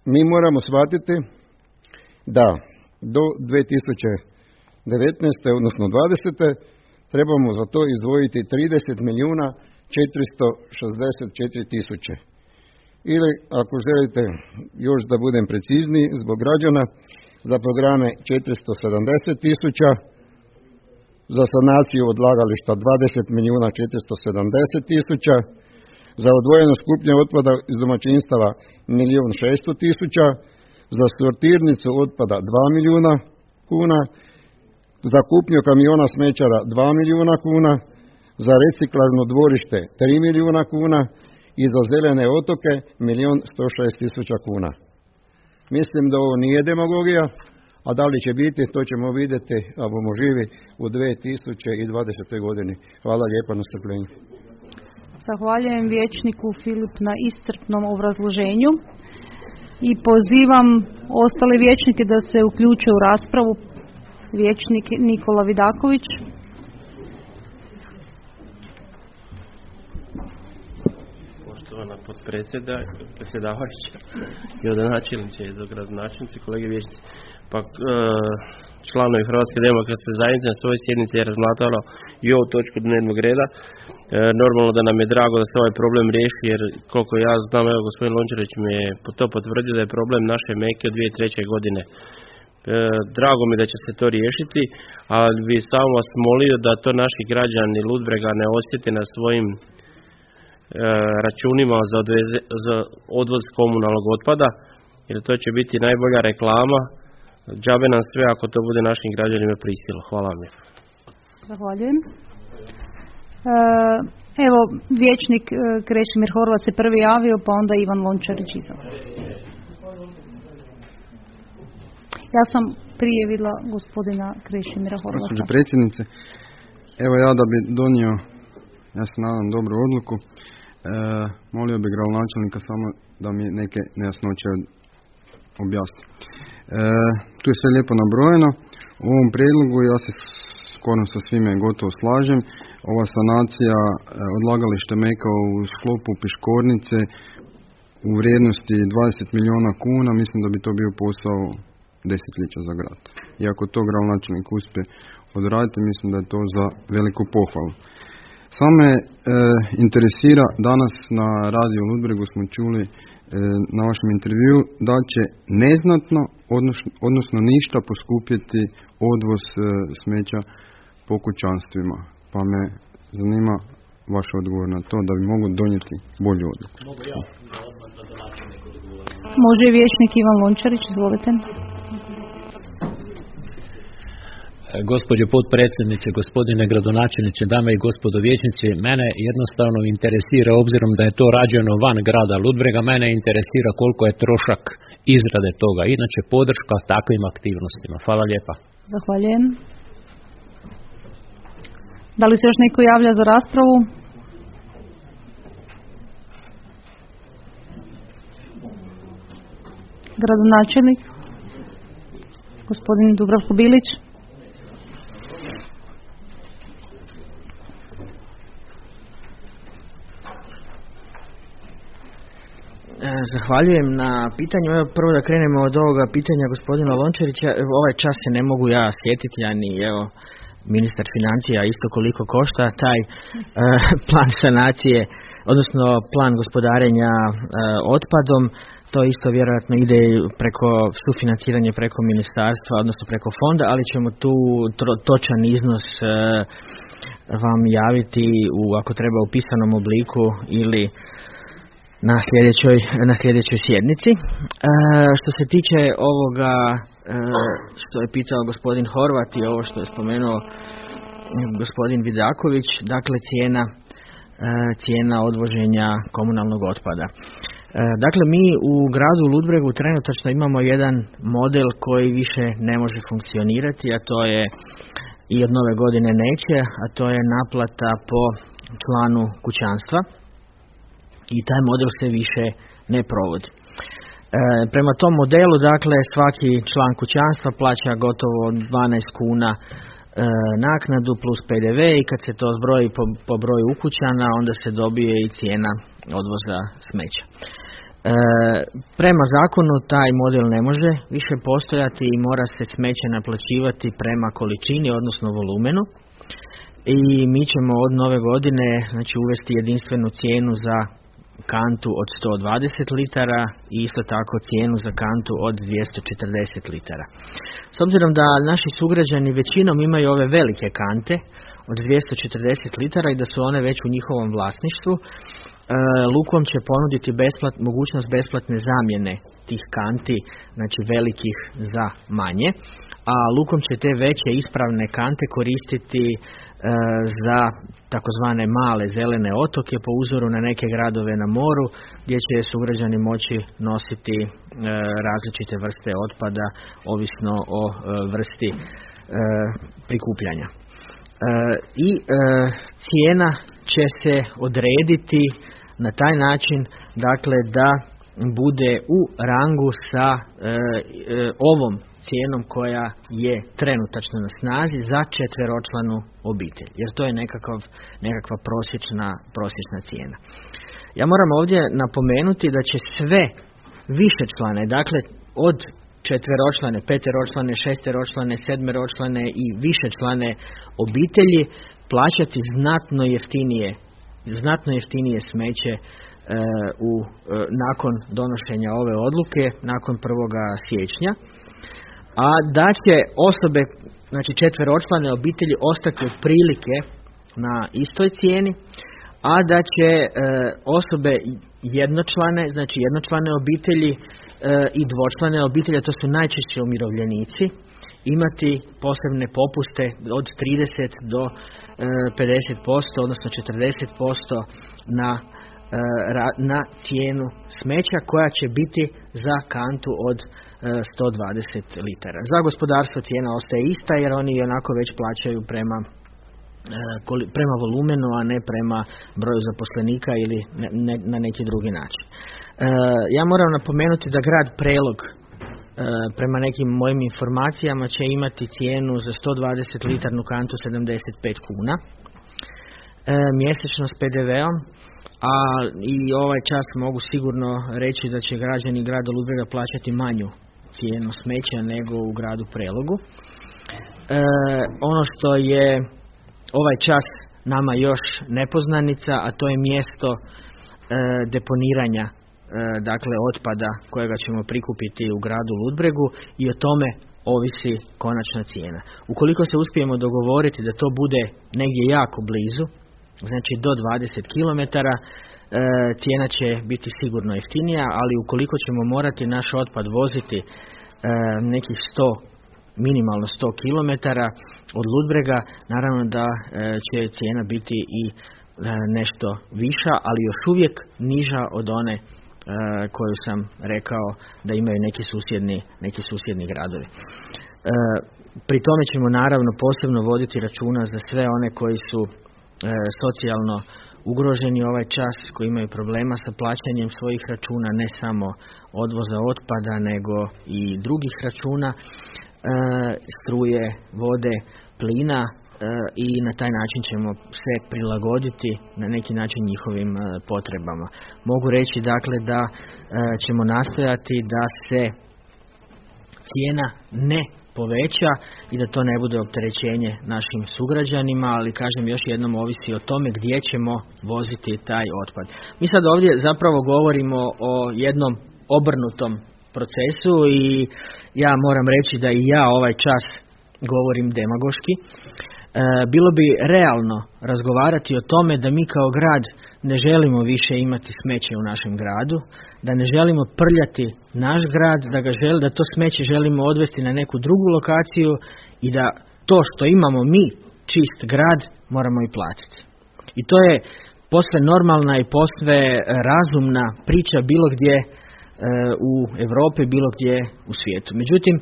mi moramo shvatiti da do 2019. odnosno 20. trebamo za to izdvojiti 30.464.000. Ili, ako želite još da budem precizniji, zbog građana, za programe 470.000, za sanaciju odlagališta 20.470.000, za odvojeno skupljanje otpada iz domaćinstava 1.600.000, za sortirnicu otpada 2 milijuna kuna, za kupnju kamiona smećara 2 milijuna kuna, za reciklažno dvorište 3 milijuna kuna i za zelene otoke 1.106.000 kuna. Mislim da ovo nije demagogija, a da li će biti, to ćemo vidjeti, a bomo živi u 2020. godini. Hvala lijepa na strpljenju. Zahvaljujem vijećniku Filip na iscrpnom obrazloženju i pozivam ostale vijećnike da se uključe u raspravu. Vijećnik Nikola Vidaković. Poštovana predsjedavajuća, gradonačelniče i dogradonačelnici, kolege vijećnici. Pa članovi Hrvatske demokratske zajednice na svojoj sjednici je razmatralo i ovu točku dnevnog reda. Normalno da nam je drago da se ovaj problem riješi, jer koliko ja znam, evo gospodin Lončarić mi je to potvrdio da je problem naše Meke od 2003. godine. Drago mi da će se to riješiti, ali bi samo vas molio da to naši građani Ludbrega ne osjete na svojim računima za odvoz komunalnog otpada, jer to će biti najbolja reklama. Džabe nam sve ako to bude našim građanima prisilo. Hvala vam. Zahvaljujem. Evo, vijećnik Krešimir Horvat se prvi javio, pa onda Ivan Lončarić iza. Ja sam prije vidjela gospodina Krešimira Horvata. Gospođo predsjednice, evo ja da bi donio, ja se nadam, dobru odluku, molio bi gradonačelnika samo da mi neke nejasnoće objasni. Tu je sve lijepo nabrojeno. U ovom prijedlogu ja se skoro sa svime gotovo slažem. Ova sanacija odlagališta Meka u sklopu Piškornice u vrijednosti 20 milijuna kuna, mislim da bi to bio posao desetljeća za grad. I ako to gradonačelnik uspije odraditi, mislim da je to za veliku pohvalu. Samo me interesira, danas na radiju Ludbregu smo čuli na vašem intervju da će neznatno, odnosno ništa poskupjeti odvoz smeća po kućanstvima. Pa me zanima vaš odgovor na to da bi mogu donijeti bolju odluku. Može vijećnik Ivan Lončarić, izvolite. Gospođo potpredsjednice, gospodine gradonačelniče, dame i gospodo vijećnici, mene jednostavno interesira, obzirom da je to rađeno van grada Ludbrega, mene interesira koliko je trošak izrade toga. Inače, podrška takvim aktivnostima. Hvala lijepa. Zahvaljujem. Da li se još neko javlja za raspravu? Gradonačelnik, gospodin Dubravko Bilić. Zahvaljujem na pitanju. Evo, prvo da krenemo od ovoga pitanja gospodina Lončarića. Ovaj čas se ne mogu ja sjetiti, ani evo ministar financija isto koliko košta taj plan sanacije, odnosno plan gospodarenja otpadom. To isto vjerojatno ide preko sufinanciranje preko ministarstva, odnosno preko fonda, ali ćemo tu točan iznos vam javiti ako treba u pisanom obliku ili na sljedećoj sjednici. Što se tiče ovoga što je pitao gospodin Horvat i ovo što je spomenuo gospodin Vidaković, dakle cijena odvoženja komunalnog otpada. Dakle, mi u gradu Ludbregu trenutačno imamo jedan model koji više ne može funkcionirati, a to je i od nove godine neće, a to je naplata po članu kućanstva. I taj model se više ne provodi. Prema tom modelu, dakle, svaki član kućanstva plaća gotovo 12 kuna naknadu plus PDV i kad se to zbroji po broju ukućana, onda se dobije i cijena odvoza smeća. Prema zakonu taj model ne može više postojati i mora se smeće naplaćivati prema količini, odnosno volumenu. I mi ćemo od nove godine uvesti jedinstvenu cijenu za kantu od 120 litara i isto tako cijenu za kantu od 240 litara. S obzirom da naši sugrađani većinom imaju ove velike kante od 240 litara i da su one već u njihovom vlasništvu, Lukom će ponuditi mogućnost besplatne zamjene tih kanti, znači velikih za manje, a Lukom će te veće ispravne kante koristiti za takozvane male zelene otoke po uzoru na neke gradove na moru gdje će sugrađani moći nositi različite vrste otpada ovisno o vrsti prikupljanja. I cijena će se odrediti na taj način, dakle, da bude u rangu sa ovom cijenom koja je trenutačno na snazi za četveročlanu obitelj, jer to je nekakva prosječna cijena. Ja moram ovdje napomenuti da će sve višečlane, dakle od četveročlane, peteročlane, šesteročlane, sedmeročlane i višečlane obitelji plaćati znatno jeftinije smeće nakon donošenja ove odluke, nakon 1. siječnja, a da će osobe, znači četveročlane obitelji, ostati otprilike na istoj cijeni, a da će osobe jednočlane obitelji i dvočlane obitelji, to su najčešće umirovljenici, imati posebne popuste od 30 do 50%, odnosno 40% na cijenu smeća koja će biti za kantu od 120 litara. Za gospodarstvo cijena ostaje ista jer oni onako već plaćaju prema volumenu, a ne prema broju zaposlenika ili na neki drugi način. Ja moram napomenuti da grad Prelog prema nekim mojim informacijama će imati cijenu za 120 litarnu kantu 75 kuna mjesečno s PDV-om, a i ovaj čas mogu sigurno reći da će građani grada Ludbrega plaćati manju cijenu smeća nego u gradu Prelogu. Ono što je ovaj čas nama još nepoznanica, a to je mjesto deponiranja dakle otpada kojega ćemo prikupiti u gradu Ludbregu i o tome ovisi konačna cijena. Ukoliko se uspijemo dogovoriti da to bude negdje jako blizu, znači do 20 km, cijena će biti sigurno jeftinija, ali ukoliko ćemo morati naš otpad voziti nekih minimalno 100 km od Ludbrega, naravno da će cijena biti i nešto viša, ali još uvijek niža od one koju sam rekao da imaju neki susjedni gradovi. Pri tome ćemo naravno posebno voditi računa za sve one koji su socijalno ugroženi ovaj čas, koji imaju problema sa plaćanjem svojih računa, ne samo odvoza otpada, nego i drugih računa, struje, vode, plina, i na taj način ćemo se prilagoditi na neki način njihovim potrebama. Mogu reći dakle da ćemo nastojati da se cijena ne poveća i da to ne bude opterećenje našim sugrađanima, ali kažem još jednom ovisi o tome gdje ćemo voziti taj otpad. Mi sad ovdje zapravo govorimo o jednom obrnutom procesu i ja moram reći da i ja ovaj čas govorim demagoški. Bilo bi realno razgovarati o tome da mi kao grad ne želimo više imati smeće u našem gradu, da ne želimo prljati naš grad, da to smeće želimo odvesti na neku drugu lokaciju i da to što imamo mi, čist grad, moramo i platiti. I to je posve normalna i posve razumna priča bilo gdje u Europi, bilo gdje u svijetu. Međutim,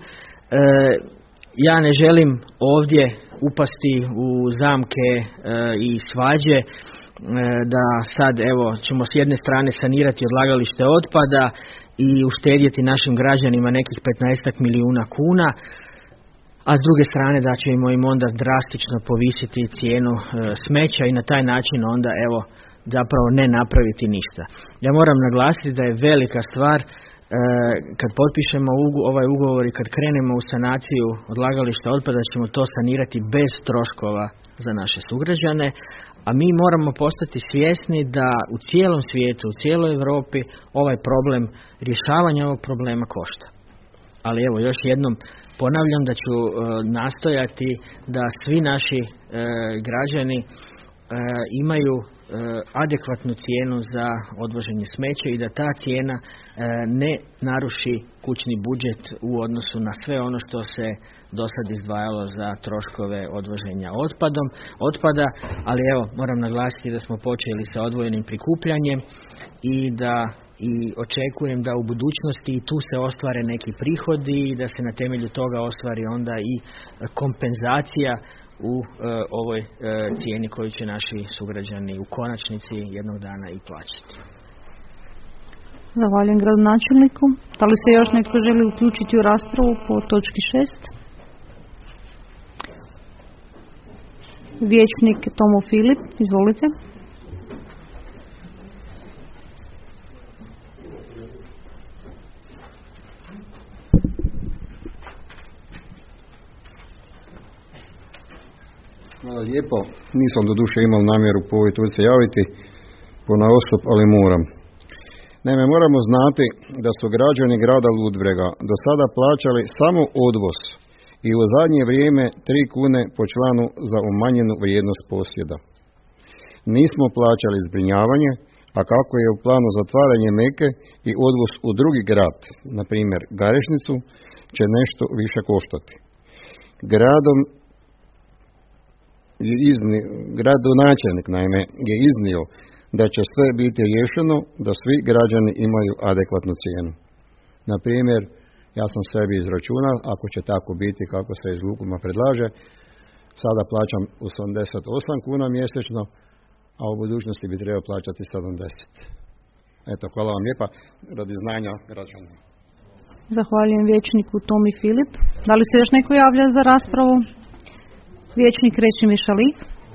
ja ne želim ovdje upasti u zamke i svađe da sad evo ćemo s jedne strane sanirati odlagalište otpada i uštedjeti našim građanima nekih 15 milijuna kuna, a s druge strane da ćemo im onda drastično povisiti cijenu smeća i na taj način onda evo zapravo ne napraviti ništa. Ja moram naglasiti da je velika stvar kad potpišemo ovaj ugovor i kad krenemo u sanaciju odlagališta otpada, ćemo to sanirati bez troškova za naše sugrađane, a mi moramo postati svjesni da u cijelom svijetu, u cijeloj Europi ovaj problem, rješavanje ovog problema košta. Ali evo, još jednom ponavljam da ću nastojati da svi naši građani imaju adekvatnu cijenu za odvoženje smeća i da ta cijena ne naruši kućni budžet u odnosu na sve ono što se do sad izdvajalo za troškove odvoženja otpada, ali evo, moram naglasiti da smo počeli sa odvojenim prikupljanjem i očekujem da u budućnosti i tu se ostvare neki prihodi i da se na temelju toga ostvari onda i kompenzacija u ovoj cijeni koju će naši sugrađani u konačnici jednog dana i plaćati. Zahvaljujem gradonačelniku. Da li se još netko želi uključiti u raspravu po točki 6? Vijećnik Tomo Filip, izvolite. Hvala lijepo. Nisam do duše imao namjeru po ovoj točci javiti ponaosob, ali moram. Naime, moramo znati da su građani grada Ludbrega do sada plaćali samo odvoz i u zadnje vrijeme 3 kune po članu za umanjenu vrijednost posjeda. Nismo plaćali zbrinjavanje, a kako je u planu zatvaranje Meke i odvoz u drugi grad, na primjer Garešnicu, će nešto više koštati. Gradonačelnik naime je iznio da će sve biti riješeno, da svi građani imaju adekvatnu cijenu. Na primjer, ja sam sebi izračunao, ako će tako biti kako se iz Lukuma predlaže, sada plaćam 88 kuna mjesečno, a u budućnosti bi trebao plaćati 70. Eto, hvala vam lijepa radi znanja građana. Zahvaljujem vijećniku Tomi Filip. Da li se još neko javlja za raspravu? Vijećnik Krešimir Šalik.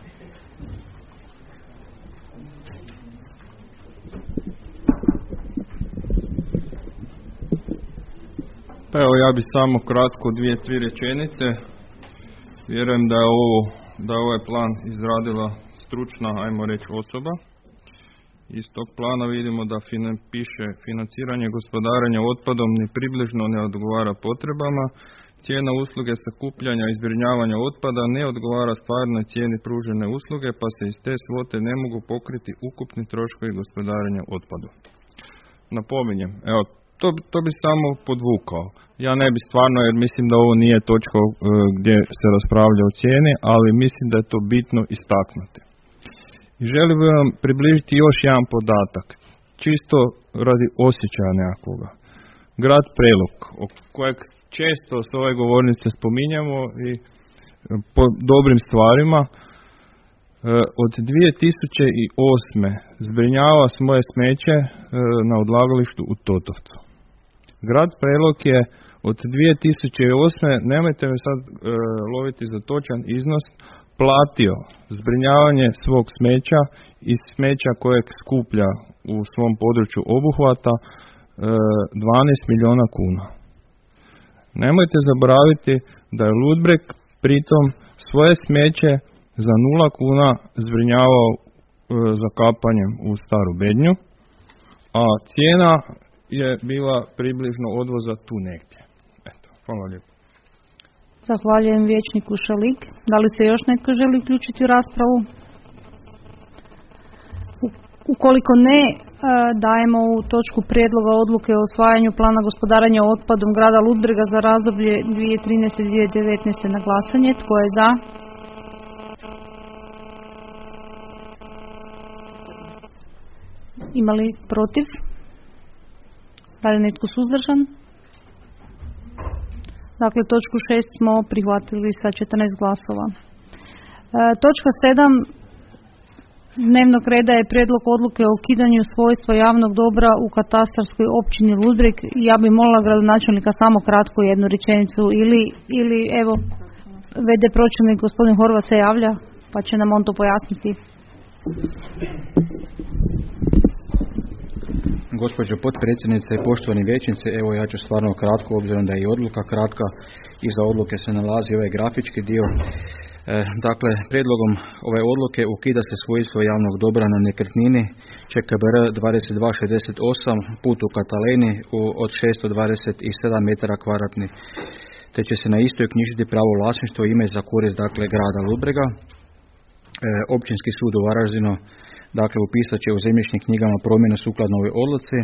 Pa evo, ja bi samo kratko 2-3 rečenice. Vjerujem da je ovaj plan izradila stručna, ajmo reći, osoba. Iz tog plana vidimo da piše financiranje gospodarenja otpadom ni približno ne odgovara potrebama. Cijena usluge sakupljanja i zbrinjavanja otpada ne odgovara stvarnoj cijeni pružene usluge, pa se iz te svote ne mogu pokriti ukupni troškovi gospodarenja otpadom. Napominjem, evo, to bi samo podvukao. Ja ne bi stvarno, jer mislim da ovo nije točka gdje se raspravlja o cijeni, ali mislim da je to bitno istaknuti. I želim vam približiti još jedan podatak, čisto radi osjećaja nekakvoga. Grad Prelog, o kojeg često s ove govornice spominjamo i po dobrim stvarima, od 2008. zbrinjava svoje smeće na odlagalištu u Totovcu. Grad Prelog je od 2008. nemojte me sad loviti za točan iznos, platio zbrinjavanje svog smeća i smeća kojeg skuplja u svom području obuhvata 12 milijuna kuna. Nemojte zaboraviti da je Ludbreg pritom svoje smeće za 0 kuna zbrinjavao zakapanjem u Staru Bednju, a cijena je bila približno odvoza tu negdje. Eto, hvala lijepo. Zahvaljujem vijećniku Šalik. Da li se još netko želi uključiti u raspravu? Ukoliko ne, dajemo u točku prijedloga odluke o osvajanju plana gospodarenja otpadom grada Ludbrega za razdoblje 2013-2019 na glasanje. Tko je za? Ima li protiv? Da li netko suzdržan? Dakle, točku 6 smo prihvatili sa 14 glasova. Točka 7 dnevnog reda je prijedlog odluke o ukidanju svojstva javnog dobra u katastarskoj općini Ludbreg. Ja bih molila gradonačelnika samo kratko jednu rečenicu ili evo, VD pročelnik gospodin Horvat se javlja, pa će nam on to pojasniti. gospođo potpredsjednice i poštovani vijećnici. Evo ja ću stvarno kratko, obzirom da je i odluka kratka, iza odluke se nalazi ovaj grafički dio. Dakle, prijedlogom ove odluke ukida se svojstvo javnog dobra na nekretnini ČKBR 2268 put u Kataleni od 627 metara kvadratnih, te će se na istoj knjižiti pravo vlasništvo i ime za korist, dakle, grada Ludbrega. Općinski sud u Varaždinu, dakle, upisat će u zemljišnim knjigama promjene sukladno ovoj odluci.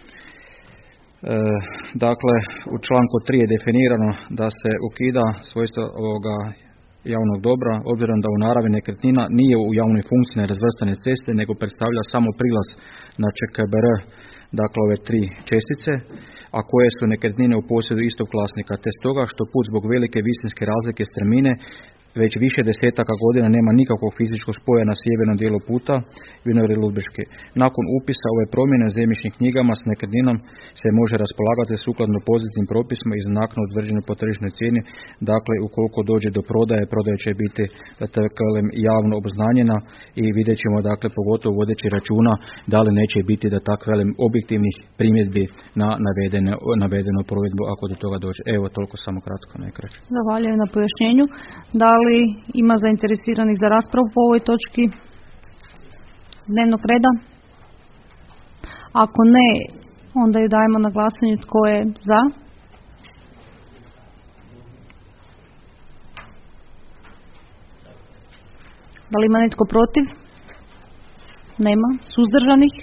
Dakle, u članku 3 je definirano da se ukida svojstvo ovoga javnog dobra, obzirom da u naravi nekretnina nije u javnoj funkciji nerazvrstane ceste, nego predstavlja samo prilaz na ČKBR, dakle ove tri čestice, a koje su nekretnine u posjedu istog vlasnika, te stoga što put zbog velike visinske razlike strmine već više desetaka godina nema nikakvog fizičkog spoja na sjevernom dijelu puta Vinori-Ludbreške. Nakon upisa ove promjene zemljišnim knjigama s nekretninom se može raspolagati sukladno pozitivnim propisima i naknadno utvrđeno po tržišnoj cijeni. Dakle, ukoliko dođe do prodaja će biti javno obznanjena i vidjet ćemo, dakle, pogotovo vodeći računa da li neće biti da tako objektivnih primjedbi na navedenu provedbu ako do toga dođe. Evo, toliko samo kratko, najkraće. Zahvaljujem na pojašnjenju. Da li ima zainteresiranih za raspravu po ovoj točki dnevnog reda? Ako ne, onda ju dajemo na glasanje. Tko je za? Da li ima netko protiv? Nema. Suzdržanih?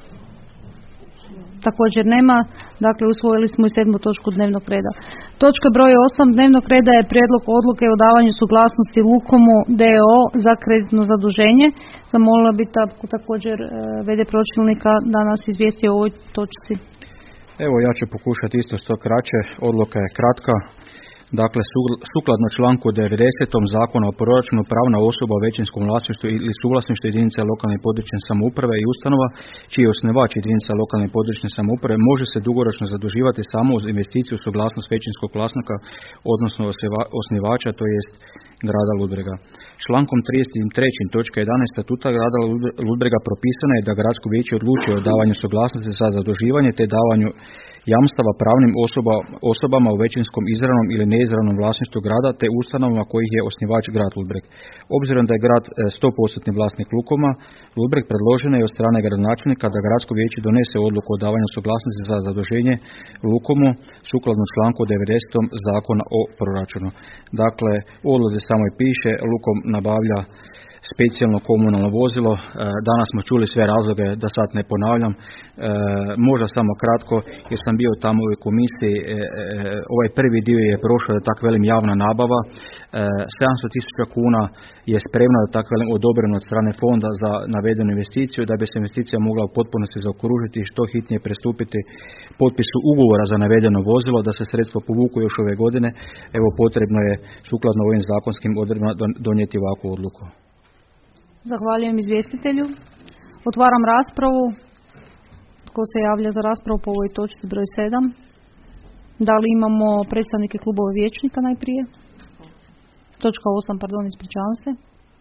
Također nema. Dakle, usvojili smo i 7. točku dnevnog reda. Točka broj 8 dnevnog reda je prijedlog odluke o davanju suglasnosti Lukomu d.o. za kreditno zaduženje. Zamolila bi također v.d. pročelnika da nas izvijesti o ovoj točci. Evo, ja ću pokušati isto što kraće. Odluka je kratka. Dakle, sukladno članku 90. Zakona o proračunu, pravna osoba u većinskom vlasništvu ili suvlasništvu jedinice lokalne i područne samouprave i ustanova čiji je osnivač jedinica lokalne i područne samouprave može se dugoročno zaduživati samo uz investiciju suglasnost većinskog vlasnika, odnosno osnivača, to jest grada Ludbrega. Člankom 33. točka 11. statuta grada Ludbrega propisano je da gradsko vijeće odlučuje o davanju suglasnosti za zaduživanje te davanju jamstava pravnim osobama u većinskom izravnom ili neizravnom vlasništvu grada te ustanovama kojih je osnivač grad Ludbreg. Obzirom da je grad 100% vlasnik Lukoma, Ludbreg predloženo je od strane gradonačelnika da gradsko vijeće donese odluku o davanju suglasnosti za zaduženje Lukomu sukladno članku 90. Zakona o proračunu. Dakle, u odluci samo i piše Lukom nabavlja specijalno komunalno vozilo. Danas smo čuli sve razloge, da sad ne ponavljam. Možda samo kratko, jer sam bio tamo u komisiji, ovaj prvi dio je prošao, da tako velim, javna nabava. 700.000 kuna je spremno, da tako velim, odobreno od strane fonda za navedenu investiciju, da bi se investicija mogla u potpunosti zaokružiti i što hitnije pristupiti potpisu ugovora za navedeno vozilo, da se sredstva povuku još ove godine. Evo, potrebno je sukladno ovim zakonskim odredbama donijeti ovakvu odluku. Zahvaljujem izvjestitelju. Otvaram raspravu. Tko se javlja za raspravu po ovoj točci broj 7? Da li imamo predstavnike klubova vijećnika najprije? Točka 8, pardon, ispričavam se.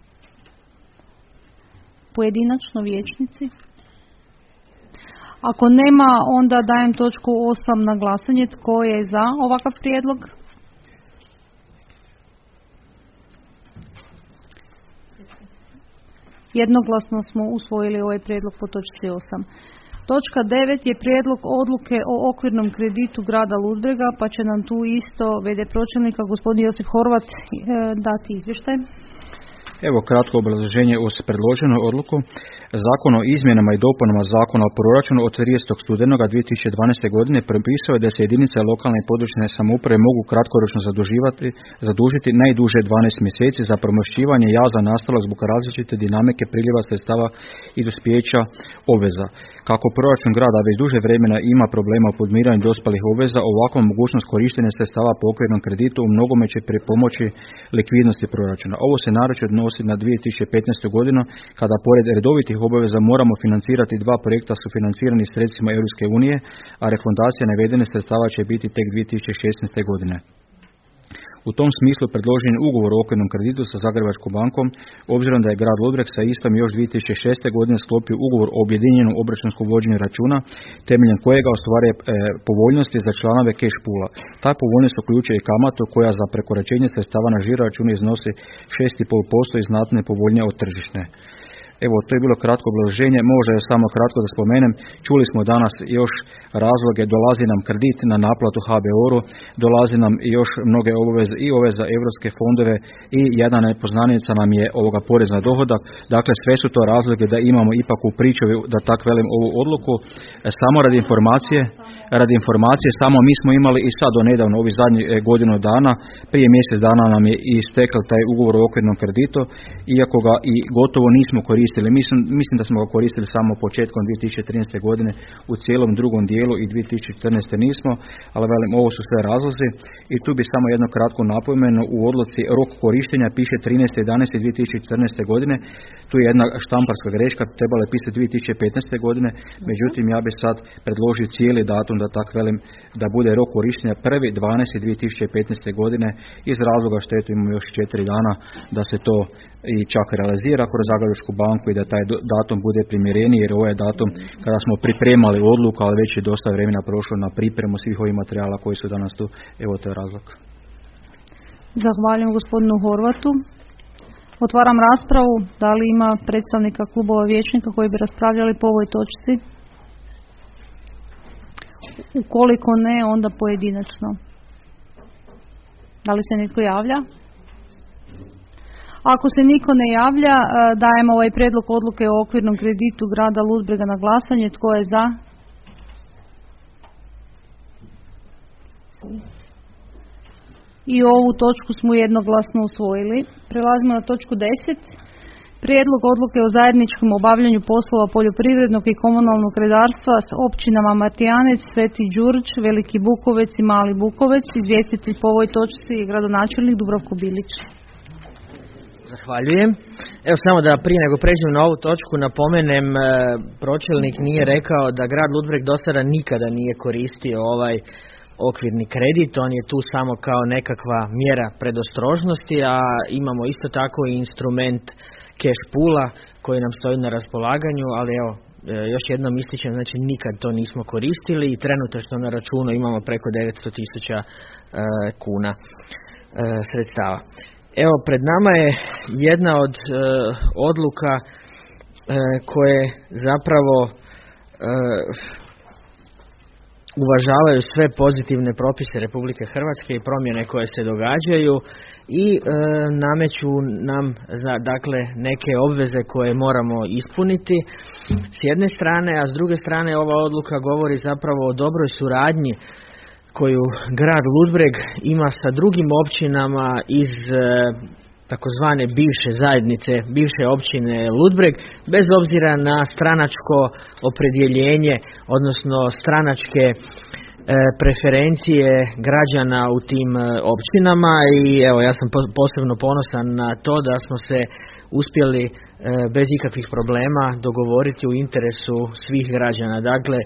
Pojedinačno vijećnici. Ako nema, onda dajem točku 8 na glasanje. Tko je za ovakav prijedlog? Jednoglasno smo usvojili ovaj prijedlog po točci 8. Točka 9 je prijedlog odluke o okvirnom kreditu grada Ludbrega, pa će nam tu isto v.d. pročelnika gospodin Josip Horvat dati izvještaj. Evo kratko obrazloženje uz predloženu odluku. Zakon o izmjenama i dopunama Zakona o proračunu od 30. studenoga 2012. godine propisao je da se jedinice lokalne i područne samouprave mogu kratkoročno zadužiti najduže 12 mjeseci za premošćivanje jaza nastalog zbog različite dinamike priljeva sredstava i dospijeća obveza. Kako proračun grada već duže vremena ima problema u podmiranju dospjelih obveza, ovakva mogućnost korištenja sredstava po okvirnom kreditu u mnogome će pripomoći likvidnosti proračuna. Ovo se naročito odnosi na 2015. godinu, kada pored redovitih obaveza moramo financirati dva projekta sufinancirani sredstvima Europske unije, a refundacija navedene sredstava će biti tek 2016. godine. U tom smislu predložen je ugovor o okvirnom kreditu sa Zagrebačkom bankom, obzirom da je grad Ludbreg sa istom još 2006. godine sklopio ugovor o objedinjenom obračunskom vođenju računa, temeljem kojega ostvaruje povoljnosti za članove cash poola. Ta povoljnost uključuje i kamatu koja za prekoračenje sredstava na žiro računu iznosi 6,5% i znatno je povoljnija od tržišne. Evo, to je bilo kratko obrazloženje, možda je samo kratko da spomenem, čuli smo danas još razloge, dolazi nam kredit na naplatu HBOR-u, dolazi nam još mnoge obaveze i ove za europske fondove i jedna nepoznanica nam je porez na dohodak, dakle sve su to razloge da imamo ipak u pričuvi, da tak velim, ovu odluku. Samo radi informacije, samo mi smo imali i sad do nedavno, ovih zadnjih godinu dana, prije mjesec dana nam je istekao taj ugovor o okvirnom kreditu, iako ga i gotovo nismo koristili. Mislim da smo ga koristili samo početkom 2013. godine u cijelom drugom dijelu i 2014. nismo, ali velim, ovo su sve razlozi. I tu bi samo jedno kratko napomenu, u odluci rok korištenja piše 13.11.2014. godine, tu je jedna štamparska greška, trebalo je pisati 2015. godine, međutim ja bi sad predložio cijeli datum, da tak velim, da bude rok korištenja 1.12.2015. godine iz razloga što eto imamo još 4 dana da se to i čak realizira kroz Zagrebačku banku i da taj datum bude primjereniji, jer ovo je datum kada smo pripremali odluku, ali već je dosta vremena prošlo na pripremu svih ovih materijala koji su danas tu. Evo, to je razlog. Zahvaljujem gospodinu Horvatu. Otvaram raspravu. Da li ima predstavnika klubova vijećnika koji bi raspravljali po ovoj točci? Ukoliko ne, onda pojedinačno. Da li se netko javlja? Ako se niko ne javlja, dajem ovaj prijedlog odluke o okvirnom kreditu grada Ludbrega na glasanje. Tko je za? I ovu točku smo jednoglasno usvojili. Prelazimo na točku 10. Prijedlog odluke o zajedničkom obavljanju poslova poljoprivrednog i komunalnog redarstva s općinama Martijanec, Sveti Đurđ, Veliki Bukovec i Mali Bukovec. Izvjestitelj po ovoj točci je gradonačelnik Dubravko Bilić. Zahvaljujem. Evo samo da prije nego pređem na ovu točku napomenem, pročelnik nije rekao da grad Ludbreg do sada nikada nije koristio ovaj okvirni kredit, on je tu samo kao nekakva mjera predostrožnosti, a imamo isto tako i instrument cash poola koji nam stoji na raspolaganju, ali evo, još jednom ističem, znači nikad to nismo koristili i trenutačno na računu imamo preko 900.000 kuna sredstava. Evo, pred nama je jedna od odluka koje zapravo uvažavaju sve pozitivne propise Republike Hrvatske i promjene koje se događaju i nameću nam dakle neke obveze koje moramo ispuniti s jedne strane, a s druge strane ova odluka govori zapravo o dobroj suradnji koju grad Ludbreg ima sa drugim općinama iz takozvane bivše zajednice, bivše općine Ludbreg, bez obzira na stranačko opredjeljenje, odnosno stranačke preferencije građana u tim općinama. I evo, ja sam posebno ponosan na to da smo se uspjeli bez ikakvih problema dogovoriti u interesu svih građana. Dakle,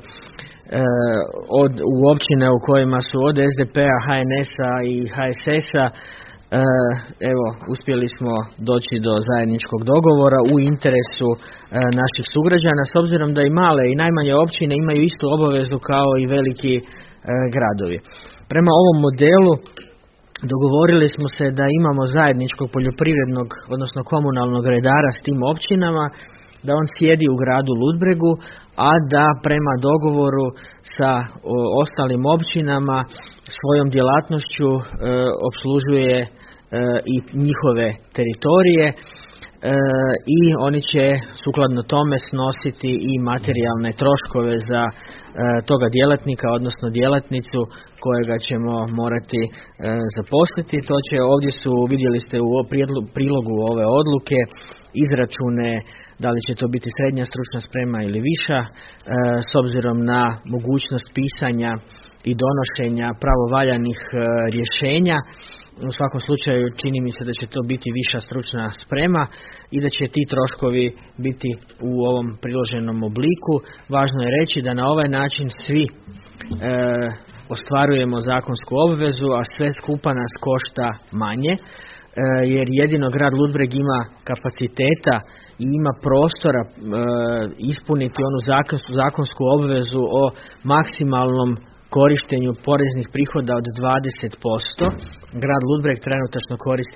u općine u kojima su od SDP-a, HNS-a i HSS-a evo, uspjeli smo doći do zajedničkog dogovora u interesu naših sugrađana, s obzirom da i male i najmanje općine imaju istu obavezu kao i veliki gradovi. Prema ovom modelu dogovorili smo se da imamo zajedničkog poljoprivrednog, odnosno komunalnog redara s tim općinama, da on sjedi u gradu Ludbregu, a da prema dogovoru sa ostalim općinama svojom djelatnošću opslužuje i njihove teritorije i oni će sukladno tome snositi i materijalne troškove za toga djelatnika, odnosno djelatnicu kojega ćemo morati zaposliti. To će, ovdje su, vidjeli ste u prilogu ove odluke, izračune da li će to biti srednja stručna sprema ili viša, s obzirom na mogućnost pisanja i donošenja pravovaljanih rješenja. U svakom slučaju čini mi se da će to biti viša stručna sprema i da će ti troškovi biti u ovom priloženom obliku. Važno je reći da na ovaj način svi ostvarujemo zakonsku obvezu, a sve skupa nas košta manje, jer jedino grad Ludbreg ima kapaciteta i ima prostora ispuniti onu zakonsku obvezu o maksimalnom korištenju poreznih prihoda od 20%. Grad Ludbreg trenutačno koristi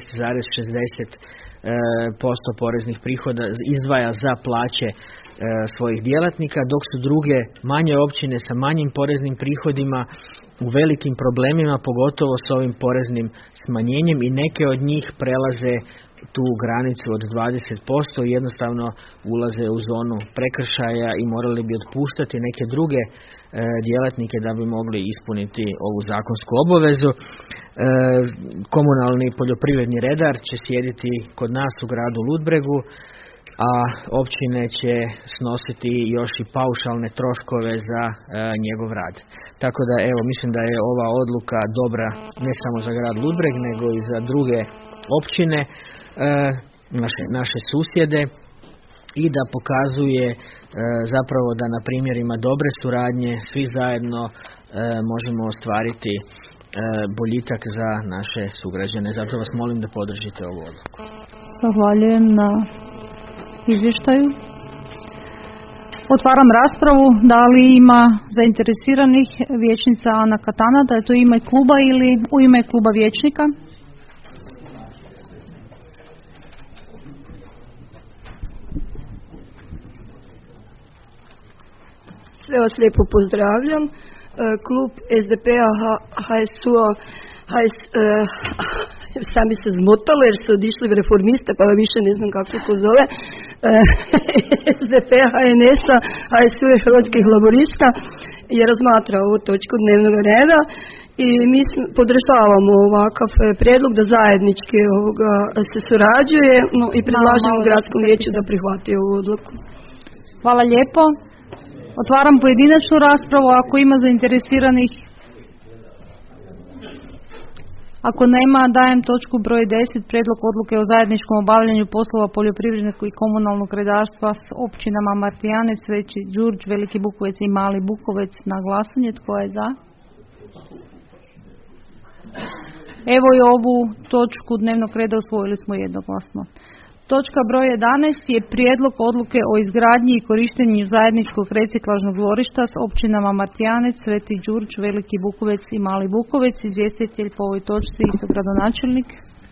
11,60% poreznih prihoda, izdvaja za plaće svojih djelatnika, dok su druge manje općine sa manjim poreznim prihodima u velikim problemima, pogotovo s ovim poreznim smanjenjem, i neke od njih prelaze tu granicu od 20% i jednostavno ulaze u zonu prekršaja i morali bi otpuštati neke druge djelatnike da bi mogli ispuniti ovu zakonsku obavezu. Komunalni poljoprivredni redar će sjediti kod nas u gradu Ludbregu, a općine će snositi još i paušalne troškove za njegov rad. Tako da evo, mislim da je ova odluka dobra ne samo za grad Ludbreg nego i za druge općine, naše susjede, i da pokazuje zapravo da na primjerima dobre suradnje svi zajedno možemo ostvariti boljitak za naše sugrađane. Zato vas molim da podržite ovu odluku. Zahvaljujem na izvještaju. Otvaram raspravu. Da li ima zainteresiranih? Vijećnica Ana Katana, da je to ime kluba ili u ime kluba vijećnika? Sve vas lijepo pozdravljam. Klub SDP-a, HSU-a, sami se zmotalo jer su odišli reformiste, pa više ne znam kako se to zove, SDP-a, HNS-a, HSU i Hrvatskih laborista je razmatrao ovu točku dnevnog reda i mi podržavamo ovakav prijedlog da zajednički se surađuje, i predlažemo gradskom vijeću da prihvati ovu odluku. Hvala lijepo. Otvaram pojedinačnu raspravu ako ima zainteresiranih. Ako nema, dajem točku broj 10, prijedlog odluke o zajedničkom obavljanju poslova poljoprivrednog i komunalnog redarstva s općinama Martijanec, Veći Đurđ, Veliki Bukovec i Mali Bukovec na glasanje. Tko je za? Evo i ovu točku dnevnog reda usvojili smo jednoglasno. Točka broj 11 je prijedlog odluke o izgradnji i korištenju zajedničkog reciklažnog dvorišta s općinama Martijanec, Sveti Đurđ, Veliki Bukovec i Mali Bukovec. Izvjestitelj po ovoj točci isto gradonačelnik.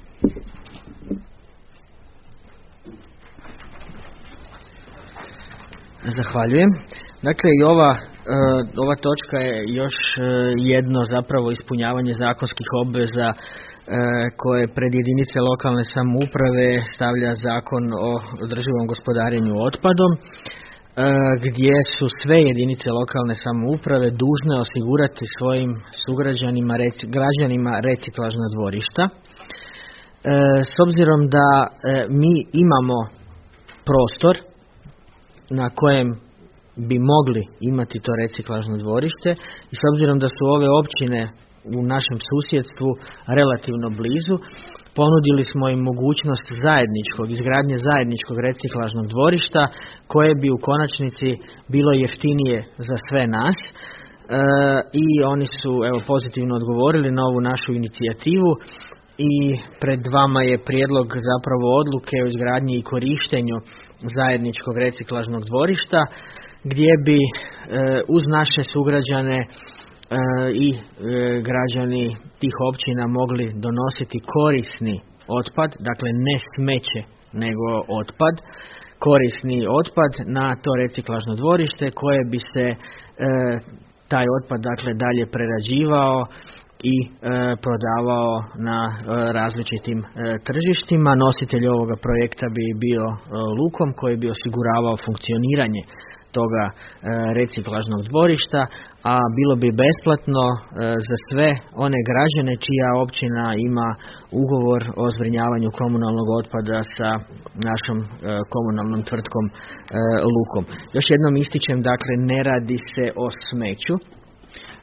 Zahvaljujem. Dakle, i ova točka je još jedno zapravo ispunjavanje zakonskih obveza koje pred jedinice lokalne samouprave stavlja Zakon o održivom gospodarenju otpadom, gdje su sve jedinice lokalne samouprave dužne osigurati svojim sugrađanima, građanima reciklažna dvorišta. S obzirom da mi imamo prostor na kojem bi mogli imati to reciklažno dvorište i s obzirom da su ove općine u našem susjedstvu relativno blizu, ponudili smo im mogućnost izgradnje zajedničkog reciklažnog dvorišta koje bi u konačnici bilo jeftinije za sve nas, i oni su pozitivno odgovorili na ovu našu inicijativu i pred vama je prijedlog zapravo odluke o izgradnji i korištenju zajedničkog reciklažnog dvorišta gdje bi uz naše sugrađane i građani tih općina mogli donositi korisni otpad, dakle ne smeće nego otpad, korisni otpad na to reciklažno dvorište koje bi se taj otpad dakle dalje prerađivao i prodavao na različitim tržištima. Nositelj ovoga projekta bi bio Lukom koji bi osiguravao funkcioniranje toga reciklažnog dvorišta, a bilo bi besplatno za sve one građane čija općina ima ugovor o zbrinjavanju komunalnog otpada sa našom komunalnom tvrtkom Lukom. Još jednom ističem, dakle ne radi se o smeću,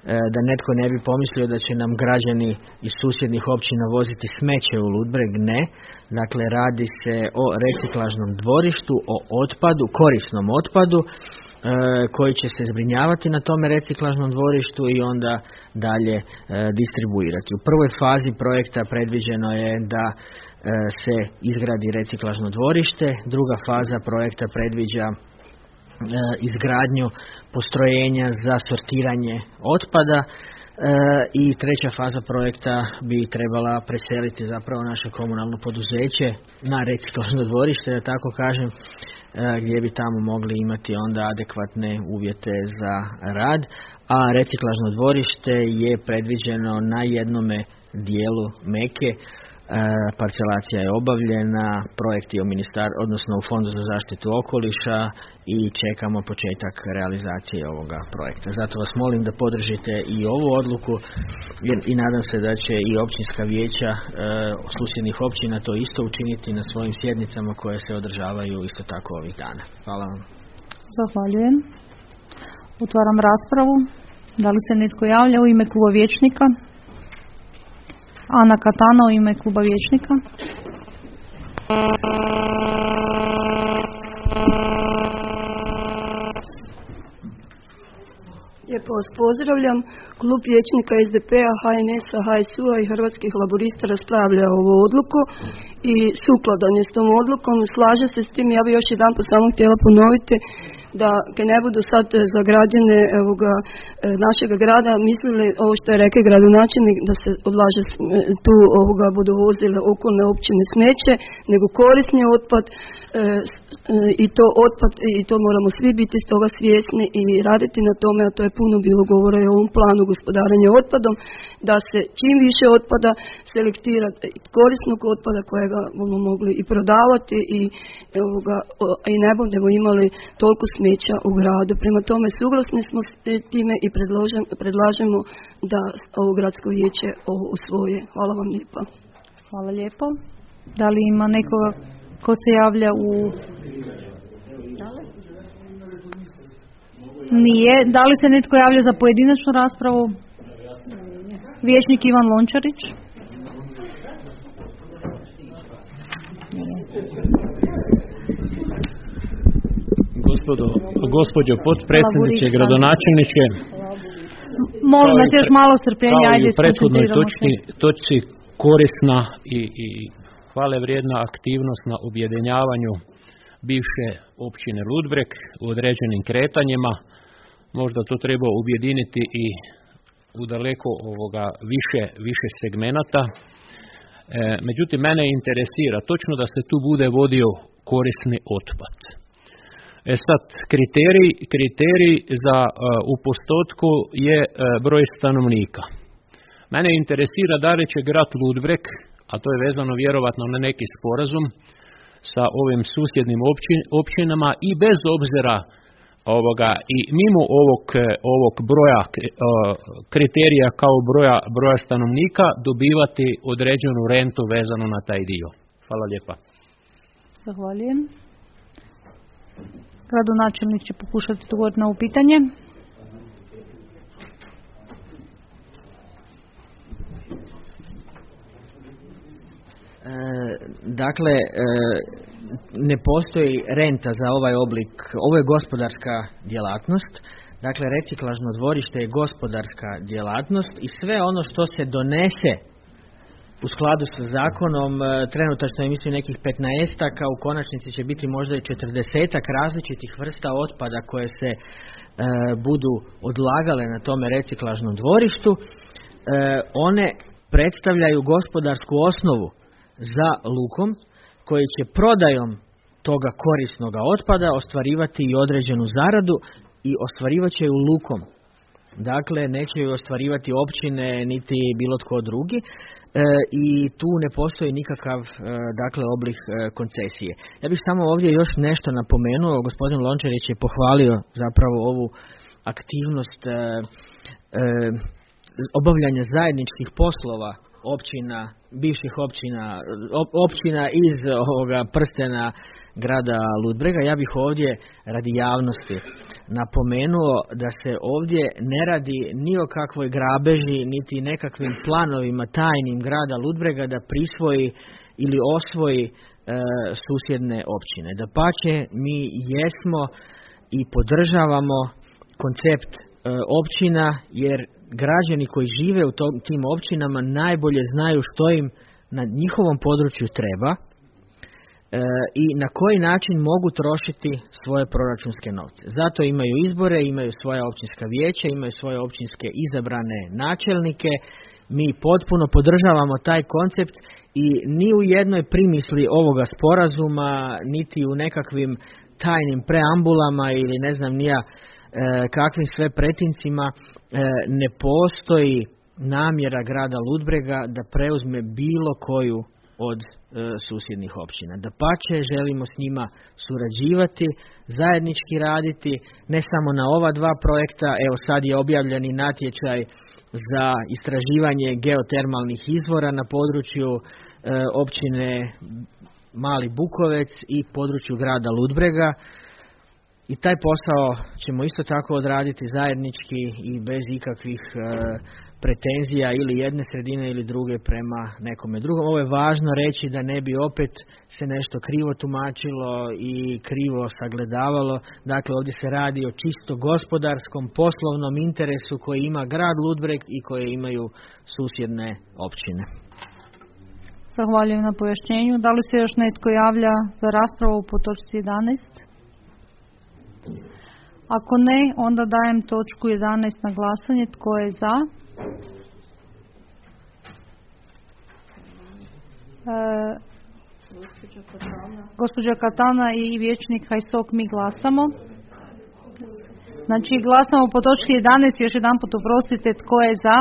da netko ne bi pomislio da će nam građani iz susjednih općina voziti smeće u Ludbreg, ne. Dakle, radi se o reciklažnom dvorištu, o otpadu, korisnom otpadu, koji će se zbrinjavati na tome reciklažnom dvorištu i onda dalje distribuirati. U prvoj fazi projekta predviđeno je da se izgradi reciklažno dvorište, druga faza projekta predviđa izgradnju postrojenja za sortiranje otpada i treća faza projekta bi trebala preseliti zapravo naše komunalno poduzeće na reciklažno dvorište, da tako kažem, gdje bi tamo mogli imati onda adekvatne uvjete za rad, a reciklažno dvorište je predviđeno na jednome dijelu Meke. Parcelacija je obavljena, projekt je odnosno u Fondu za zaštitu okoliša i čekamo početak realizacije ovoga projekta. Zato vas molim da podržite i ovu odluku i nadam se da će i općinska vijeća susjednih općina to isto učiniti na svojim sjednicama koje se održavaju isto tako ovih dana. Hvala vam. Zahvaljujem. Otvaram raspravu. Da li se netko javlja u ime kluba vijećnika? Ana Katana u ime kluba vijećnika. Lijepo vas pozdravljam. Klub vijećnika SDP-a, HNS-a, HSU-a i Hrvatskih laburista raspravlja ovu odluku i sukladan je s tom odlukom. Slaže se s tim, ja bih još jedanput samo htjela ponoviti da ne budu sad za građane našega grada mislili ovo što je rekao gradonačelnik da se odlaže tu budu vozile okolne općine smeće, nego korisni otpad i to otpad i to moramo svi biti s toga svjesni i raditi na tome, a to je puno bilo govora i o ovom planu gospodarenja otpadom, da se čim više otpada selektira korisnog otpada kojega bomo mogli i prodavati i ne budemo imali toliko smeća u gradu. Prema tome suglasni smo s time i predlažemo da ovo gradsko vijeće ovo usvoje. Hvala vam lijepa. Hvala lijepo. Da li ima nekoga ko se javlja u... Nije. Da li se netko javlja za pojedinačnu raspravu? Vijećnik Ivan Lončarić. Gospođo potpredsjednice, gradonačelniče, molim vas još malo strpljenja, ajde u prethodnoj točci korisna i hvale vrijedna aktivnost na objedinjavanju bivše općine Ludbreg u određenim kretanjima. Možda to treba objediniti i u daleko više segmenata. Međutim, mene interesira točno da se tu bude vodio korisni otpad. Sad, kriterij za u postotku je broj stanovnika. Mene interesira da li će grad Ludbreg, a to je vezano vjerovatno na neki sporazum sa ovim susjednim općinama i bez obzira i mimo ovog broja kriterija kao broja stanovnika dobivati određenu rentu vezanu na taj dio. Hvala lijepa. Zahvaljujem. Gradonačelnik će pokušati odgovoriti na ovo pitanje. Dakle, ne postoji renta za ovaj oblik, ovo je gospodarska djelatnost, dakle reciklažno dvorište je gospodarska djelatnost i sve ono što se donese u skladu sa zakonom, trenutačno je mislim nekih 15-aka, u konačnici će biti možda i 40-ak različitih vrsta otpada koje se budu odlagale na tome reciklažnom dvorištu, one predstavljaju gospodarsku osnovu za lukom koji će prodajom toga korisnoga otpada ostvarivati i određenu zaradu i ostvarivat će ju lukom. Dakle, neće ju ostvarivati općine niti bilo tko drugi i tu ne postoji nikakav oblik koncesije. Ja bih samo ovdje još nešto napomenuo, gospodin Lončarić je pohvalio zapravo ovu aktivnost obavljanja zajedničkih poslova općina, bivših općina iz ovoga prstena grada Ludbrega. Ja bih ovdje radi javnosti napomenuo da se ovdje ne radi ni o kakvoj grabeži niti nekakvim planovima tajnim grada Ludbrega da prisvoji ili osvoji susjedne općine. Dapače, mi jesmo i podržavamo koncept općina, jer građani koji žive u tim općinama najbolje znaju što im na njihovom području treba i na koji način mogu trošiti svoje proračunske novce. Zato imaju izbore, imaju svoja općinska vijeća, imaju svoje općinske izabrane načelnike. Mi potpuno podržavamo taj koncept i ni u jednoj primisli ovoga sporazuma, niti u nekakvim tajnim preambulama ili ne znam ni ja kakvim sve pretincima ne postoji namjera grada Ludbrega da preuzme bilo koju od susjednih općina. Dapače, želimo s njima surađivati, zajednički raditi, ne samo na ova dva projekta. Evo sad je objavljeni natječaj za istraživanje geotermalnih izvora na području općine Mali Bukovec i području grada Ludbrega. I taj posao ćemo isto tako odraditi zajednički i bez ikakvih pretenzija ili jedne sredine ili druge prema nekome drugom. Ovo je važno reći da ne bi opet se nešto krivo tumačilo i krivo sagledavalo. Dakle, ovdje se radi o čisto gospodarskom, poslovnom interesu koji ima grad Ludbreg i koje imaju susjedne općine. Zahvaljujem na pojašnjenju. Da li se još netko javlja za raspravu po točci 11? Ako ne, onda dajem točku 11 na glasanje. Tko je za? Gospođa Katana i vijećnik Hajsok, mi glasamo. Znači glasamo po točki 11, još jedan put oprostite, tko je za?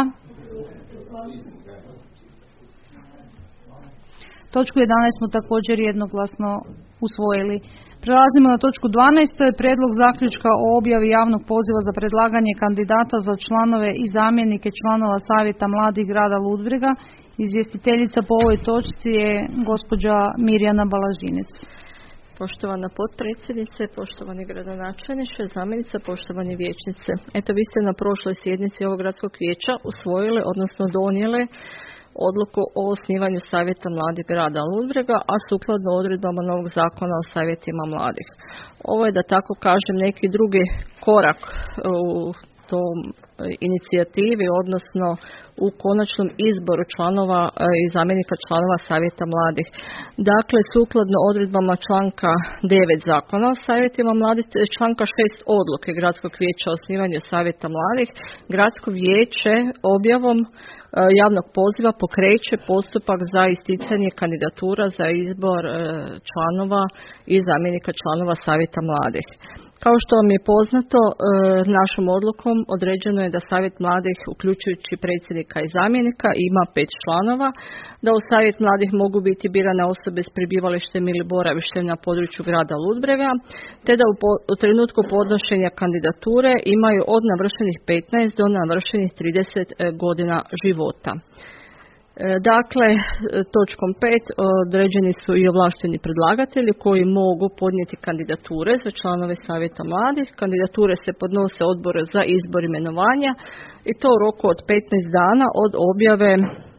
Točku 11 smo također jednoglasno usvojili. Prelazimo na točku 12, to je prijedlog zaključka o objavi javnog poziva za predlaganje kandidata za članove i zamjenike članova Savjeta mladih grada Ludbrega. Izvjestiteljica po ovoj točci je gospođa Mirjana Balažinec. Poštovana potpredsjednice, poštovani gradonačelniče, zamjenica, poštovani vijećnice. Eto, vi ste na prošloj sjednici ovog gradskog vijeća usvojili, odnosno donijeli odluku o osnivanju Savjeta mladih grada Ludbrega, a sukladno odredbama novog zakona o savjetima mladih. Ovo je, da tako kažem, neki drugi korak u tom inicijativi, odnosno u konačnom izboru članova i zamjenika članova Savjeta mladih. Dakle, sukladno odredbama članka 9 zakona o savjetima mladih, članka 6 odluke Gradskog vijeća o osnivanju Savjeta mladih, Gradsko vijeće objavom javnog poziva pokreće postupak za isticanje kandidatura za izbor članova i zamjenika članova Savjeta mladih. Kao što vam je poznato, našom odlukom određeno je da Savjet mladih, uključujući predsjednika i zamjenika, ima 5 članova, da u Savjet mladih mogu biti birane osobe s prebivalištem ili boravištem na području grada Ludbrega, te da u trenutku podnošenja kandidature imaju od navršenih 15 do navršenih 30 godina života. Dakle, točkom 5 određeni su i ovlašteni predlagatelji koji mogu podnijeti kandidature za članove Savjeta mladih. Kandidature se podnose odboru za izbor imenovanja i to u roku od 15 dana od objave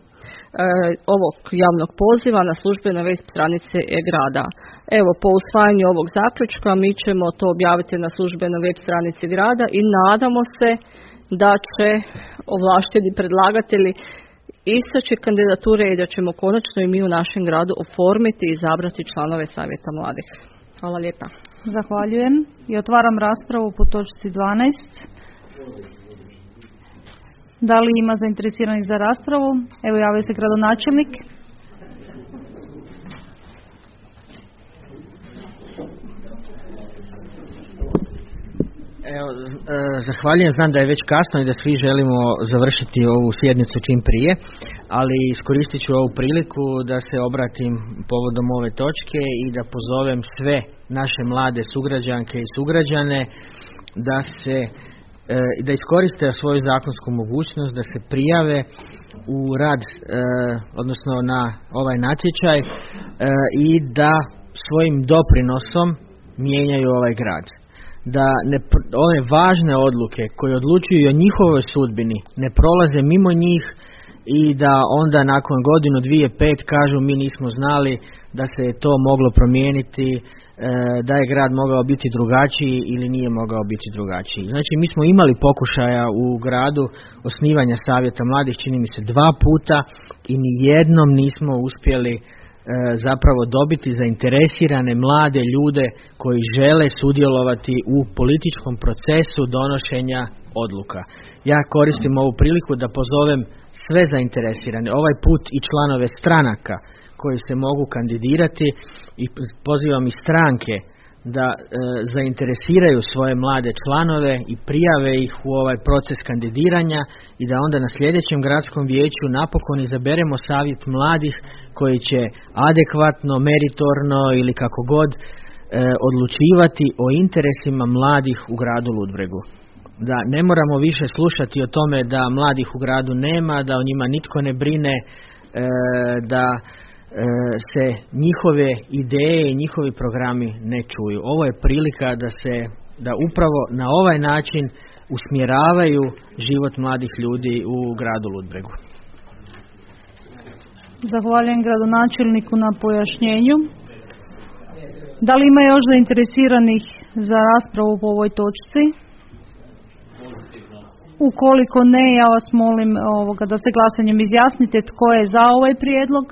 ovog javnog poziva na službenoj web stranici grada. Evo, po usvajanju ovog zaključka mi ćemo to objaviti na službenoj web stranici grada i nadamo se da će ovlašteni predlagatelji istaći kandidature i da ćemo konačno i mi u našem gradu oformiti i izabrati članove Savjeta mladih. Hvala lijepa. Zahvaljujem i otvaram raspravu po točci 12. Da li ima zainteresiranih za raspravu? Evo, javio se gradonačelnik. Evo, zahvaljujem, znam da je već kasno i da svi želimo završiti ovu sjednicu čim prije, ali iskoristit ću ovu priliku da se obratim povodom ove točke i da pozovem sve naše mlade sugrađanke i sugrađane da se da iskoriste svoju zakonsku mogućnost da se prijave u rad, odnosno na ovaj natječaj i da svojim doprinosom mijenjaju ovaj grad. Da ove važne odluke koje odlučuju o njihovoj sudbini ne prolaze mimo njih i da onda nakon godinu, 2, 5 kažu mi nismo znali da se je to moglo promijeniti, da je grad mogao biti drugačiji ili nije mogao biti drugačiji. Znači mi smo imali pokušaja u gradu osnivanja savjeta mladih, čini mi se 2 puta i ni jednom nismo uspjeli zapravo dobiti zainteresirane mlade ljude koji žele sudjelovati u političkom procesu donošenja odluka. Ja koristim ovu priliku da pozovem sve zainteresirane, ovaj put i članove stranaka koji se mogu kandidirati i pozivam i stranke da zainteresiraju svoje mlade članove i prijave ih u ovaj proces kandidiranja i da onda na sljedećem gradskom vijeću napokon izaberemo savjet mladih koji će adekvatno, meritorno ili kako god odlučivati o interesima mladih u gradu Ludbregu. Da ne moramo više slušati o tome da mladih u gradu nema, da o njima nitko ne brine, da se njihove ideje i njihovi programi ne čuju. Ovo je prilika da upravo na ovaj način usmjeravaju život mladih ljudi u gradu Ludbregu. Zahvaljujem gradonačelniku na pojašnjenju. Da li ima još zainteresiranih za raspravu po ovoj točci? Ukoliko ne, ja vas molim da se glasanjem izjasnite tko je za ovaj prijedlog.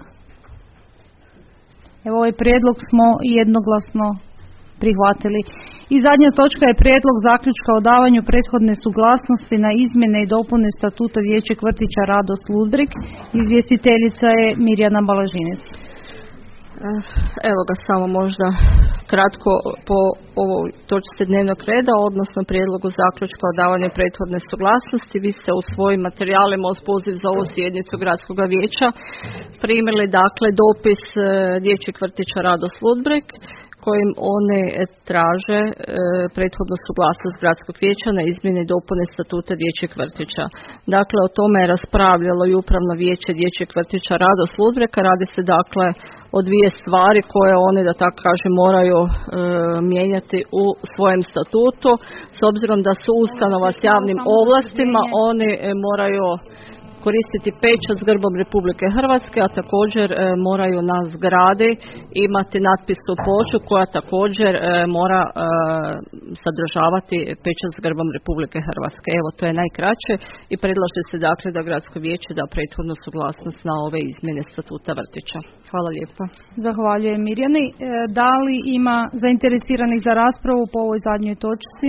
Evo, ovaj prijedlog smo jednoglasno prihvatili. I zadnja točka je prijedlog zaključka o davanju prethodne suglasnosti na izmjene i dopune statuta dječjeg vrtića Radost Ludbreg. Izvjestiteljica je Mirjana Balažinec. Evo ga samo možda kratko po ovoj točci dnevnog reda, odnosno prijedlogu zaključka o davanju prethodne suglasnosti. Vi ste u svojim materijalima uz poziv za ovu sjednicu gradskog vijeća primili dakle dopis dječjeg vrtića Radost Ludbreg kojim one traže prethodnu suglasnost gradskog vijeća na izmjene i dopune statuta dječjeg vrtića. Dakle, o tome je raspravljalo i upravno vijeće dječjeg vrtića Radost Ludbreg. Radi se dakle o 2 stvari koje one, da tako kažem, moraju mijenjati u svojem statutu. S obzirom da su ustanova s javnim ovlastima, oni moraju koristiti pečat s grbom Republike Hrvatske, a također moraju na zgradi imati natpisnu ploču koja također mora sadržavati pečat s grbom Republike Hrvatske. Evo, to je najkraće i predlaže se dakle da gradsko vijeće da prethodnu suglasnost na ove izmjene statuta vrtića. Hvala lijepa. Zahvaljujem Mirjani. Da li ima zainteresiranih za raspravu po ovoj zadnjoj točci?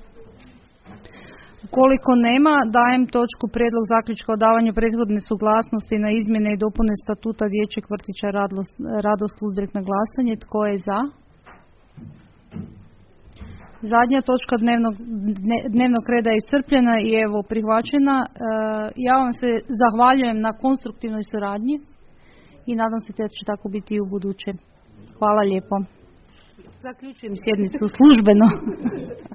Ukoliko nema, dajem točku prijedlog zaključka o davanju prethodne suglasnosti na izmjene i dopune statuta dječjeg vrtića Radost Ludbreg na glasanje. Tko je za? Zadnja točka dnevnog reda je iscrpljena i evo prihvaćena. Ja vam se zahvaljujem na konstruktivnoj suradnji i nadam se da će tako biti i u buduće. Hvala lijepo. Zaključujem sjednicu službeno.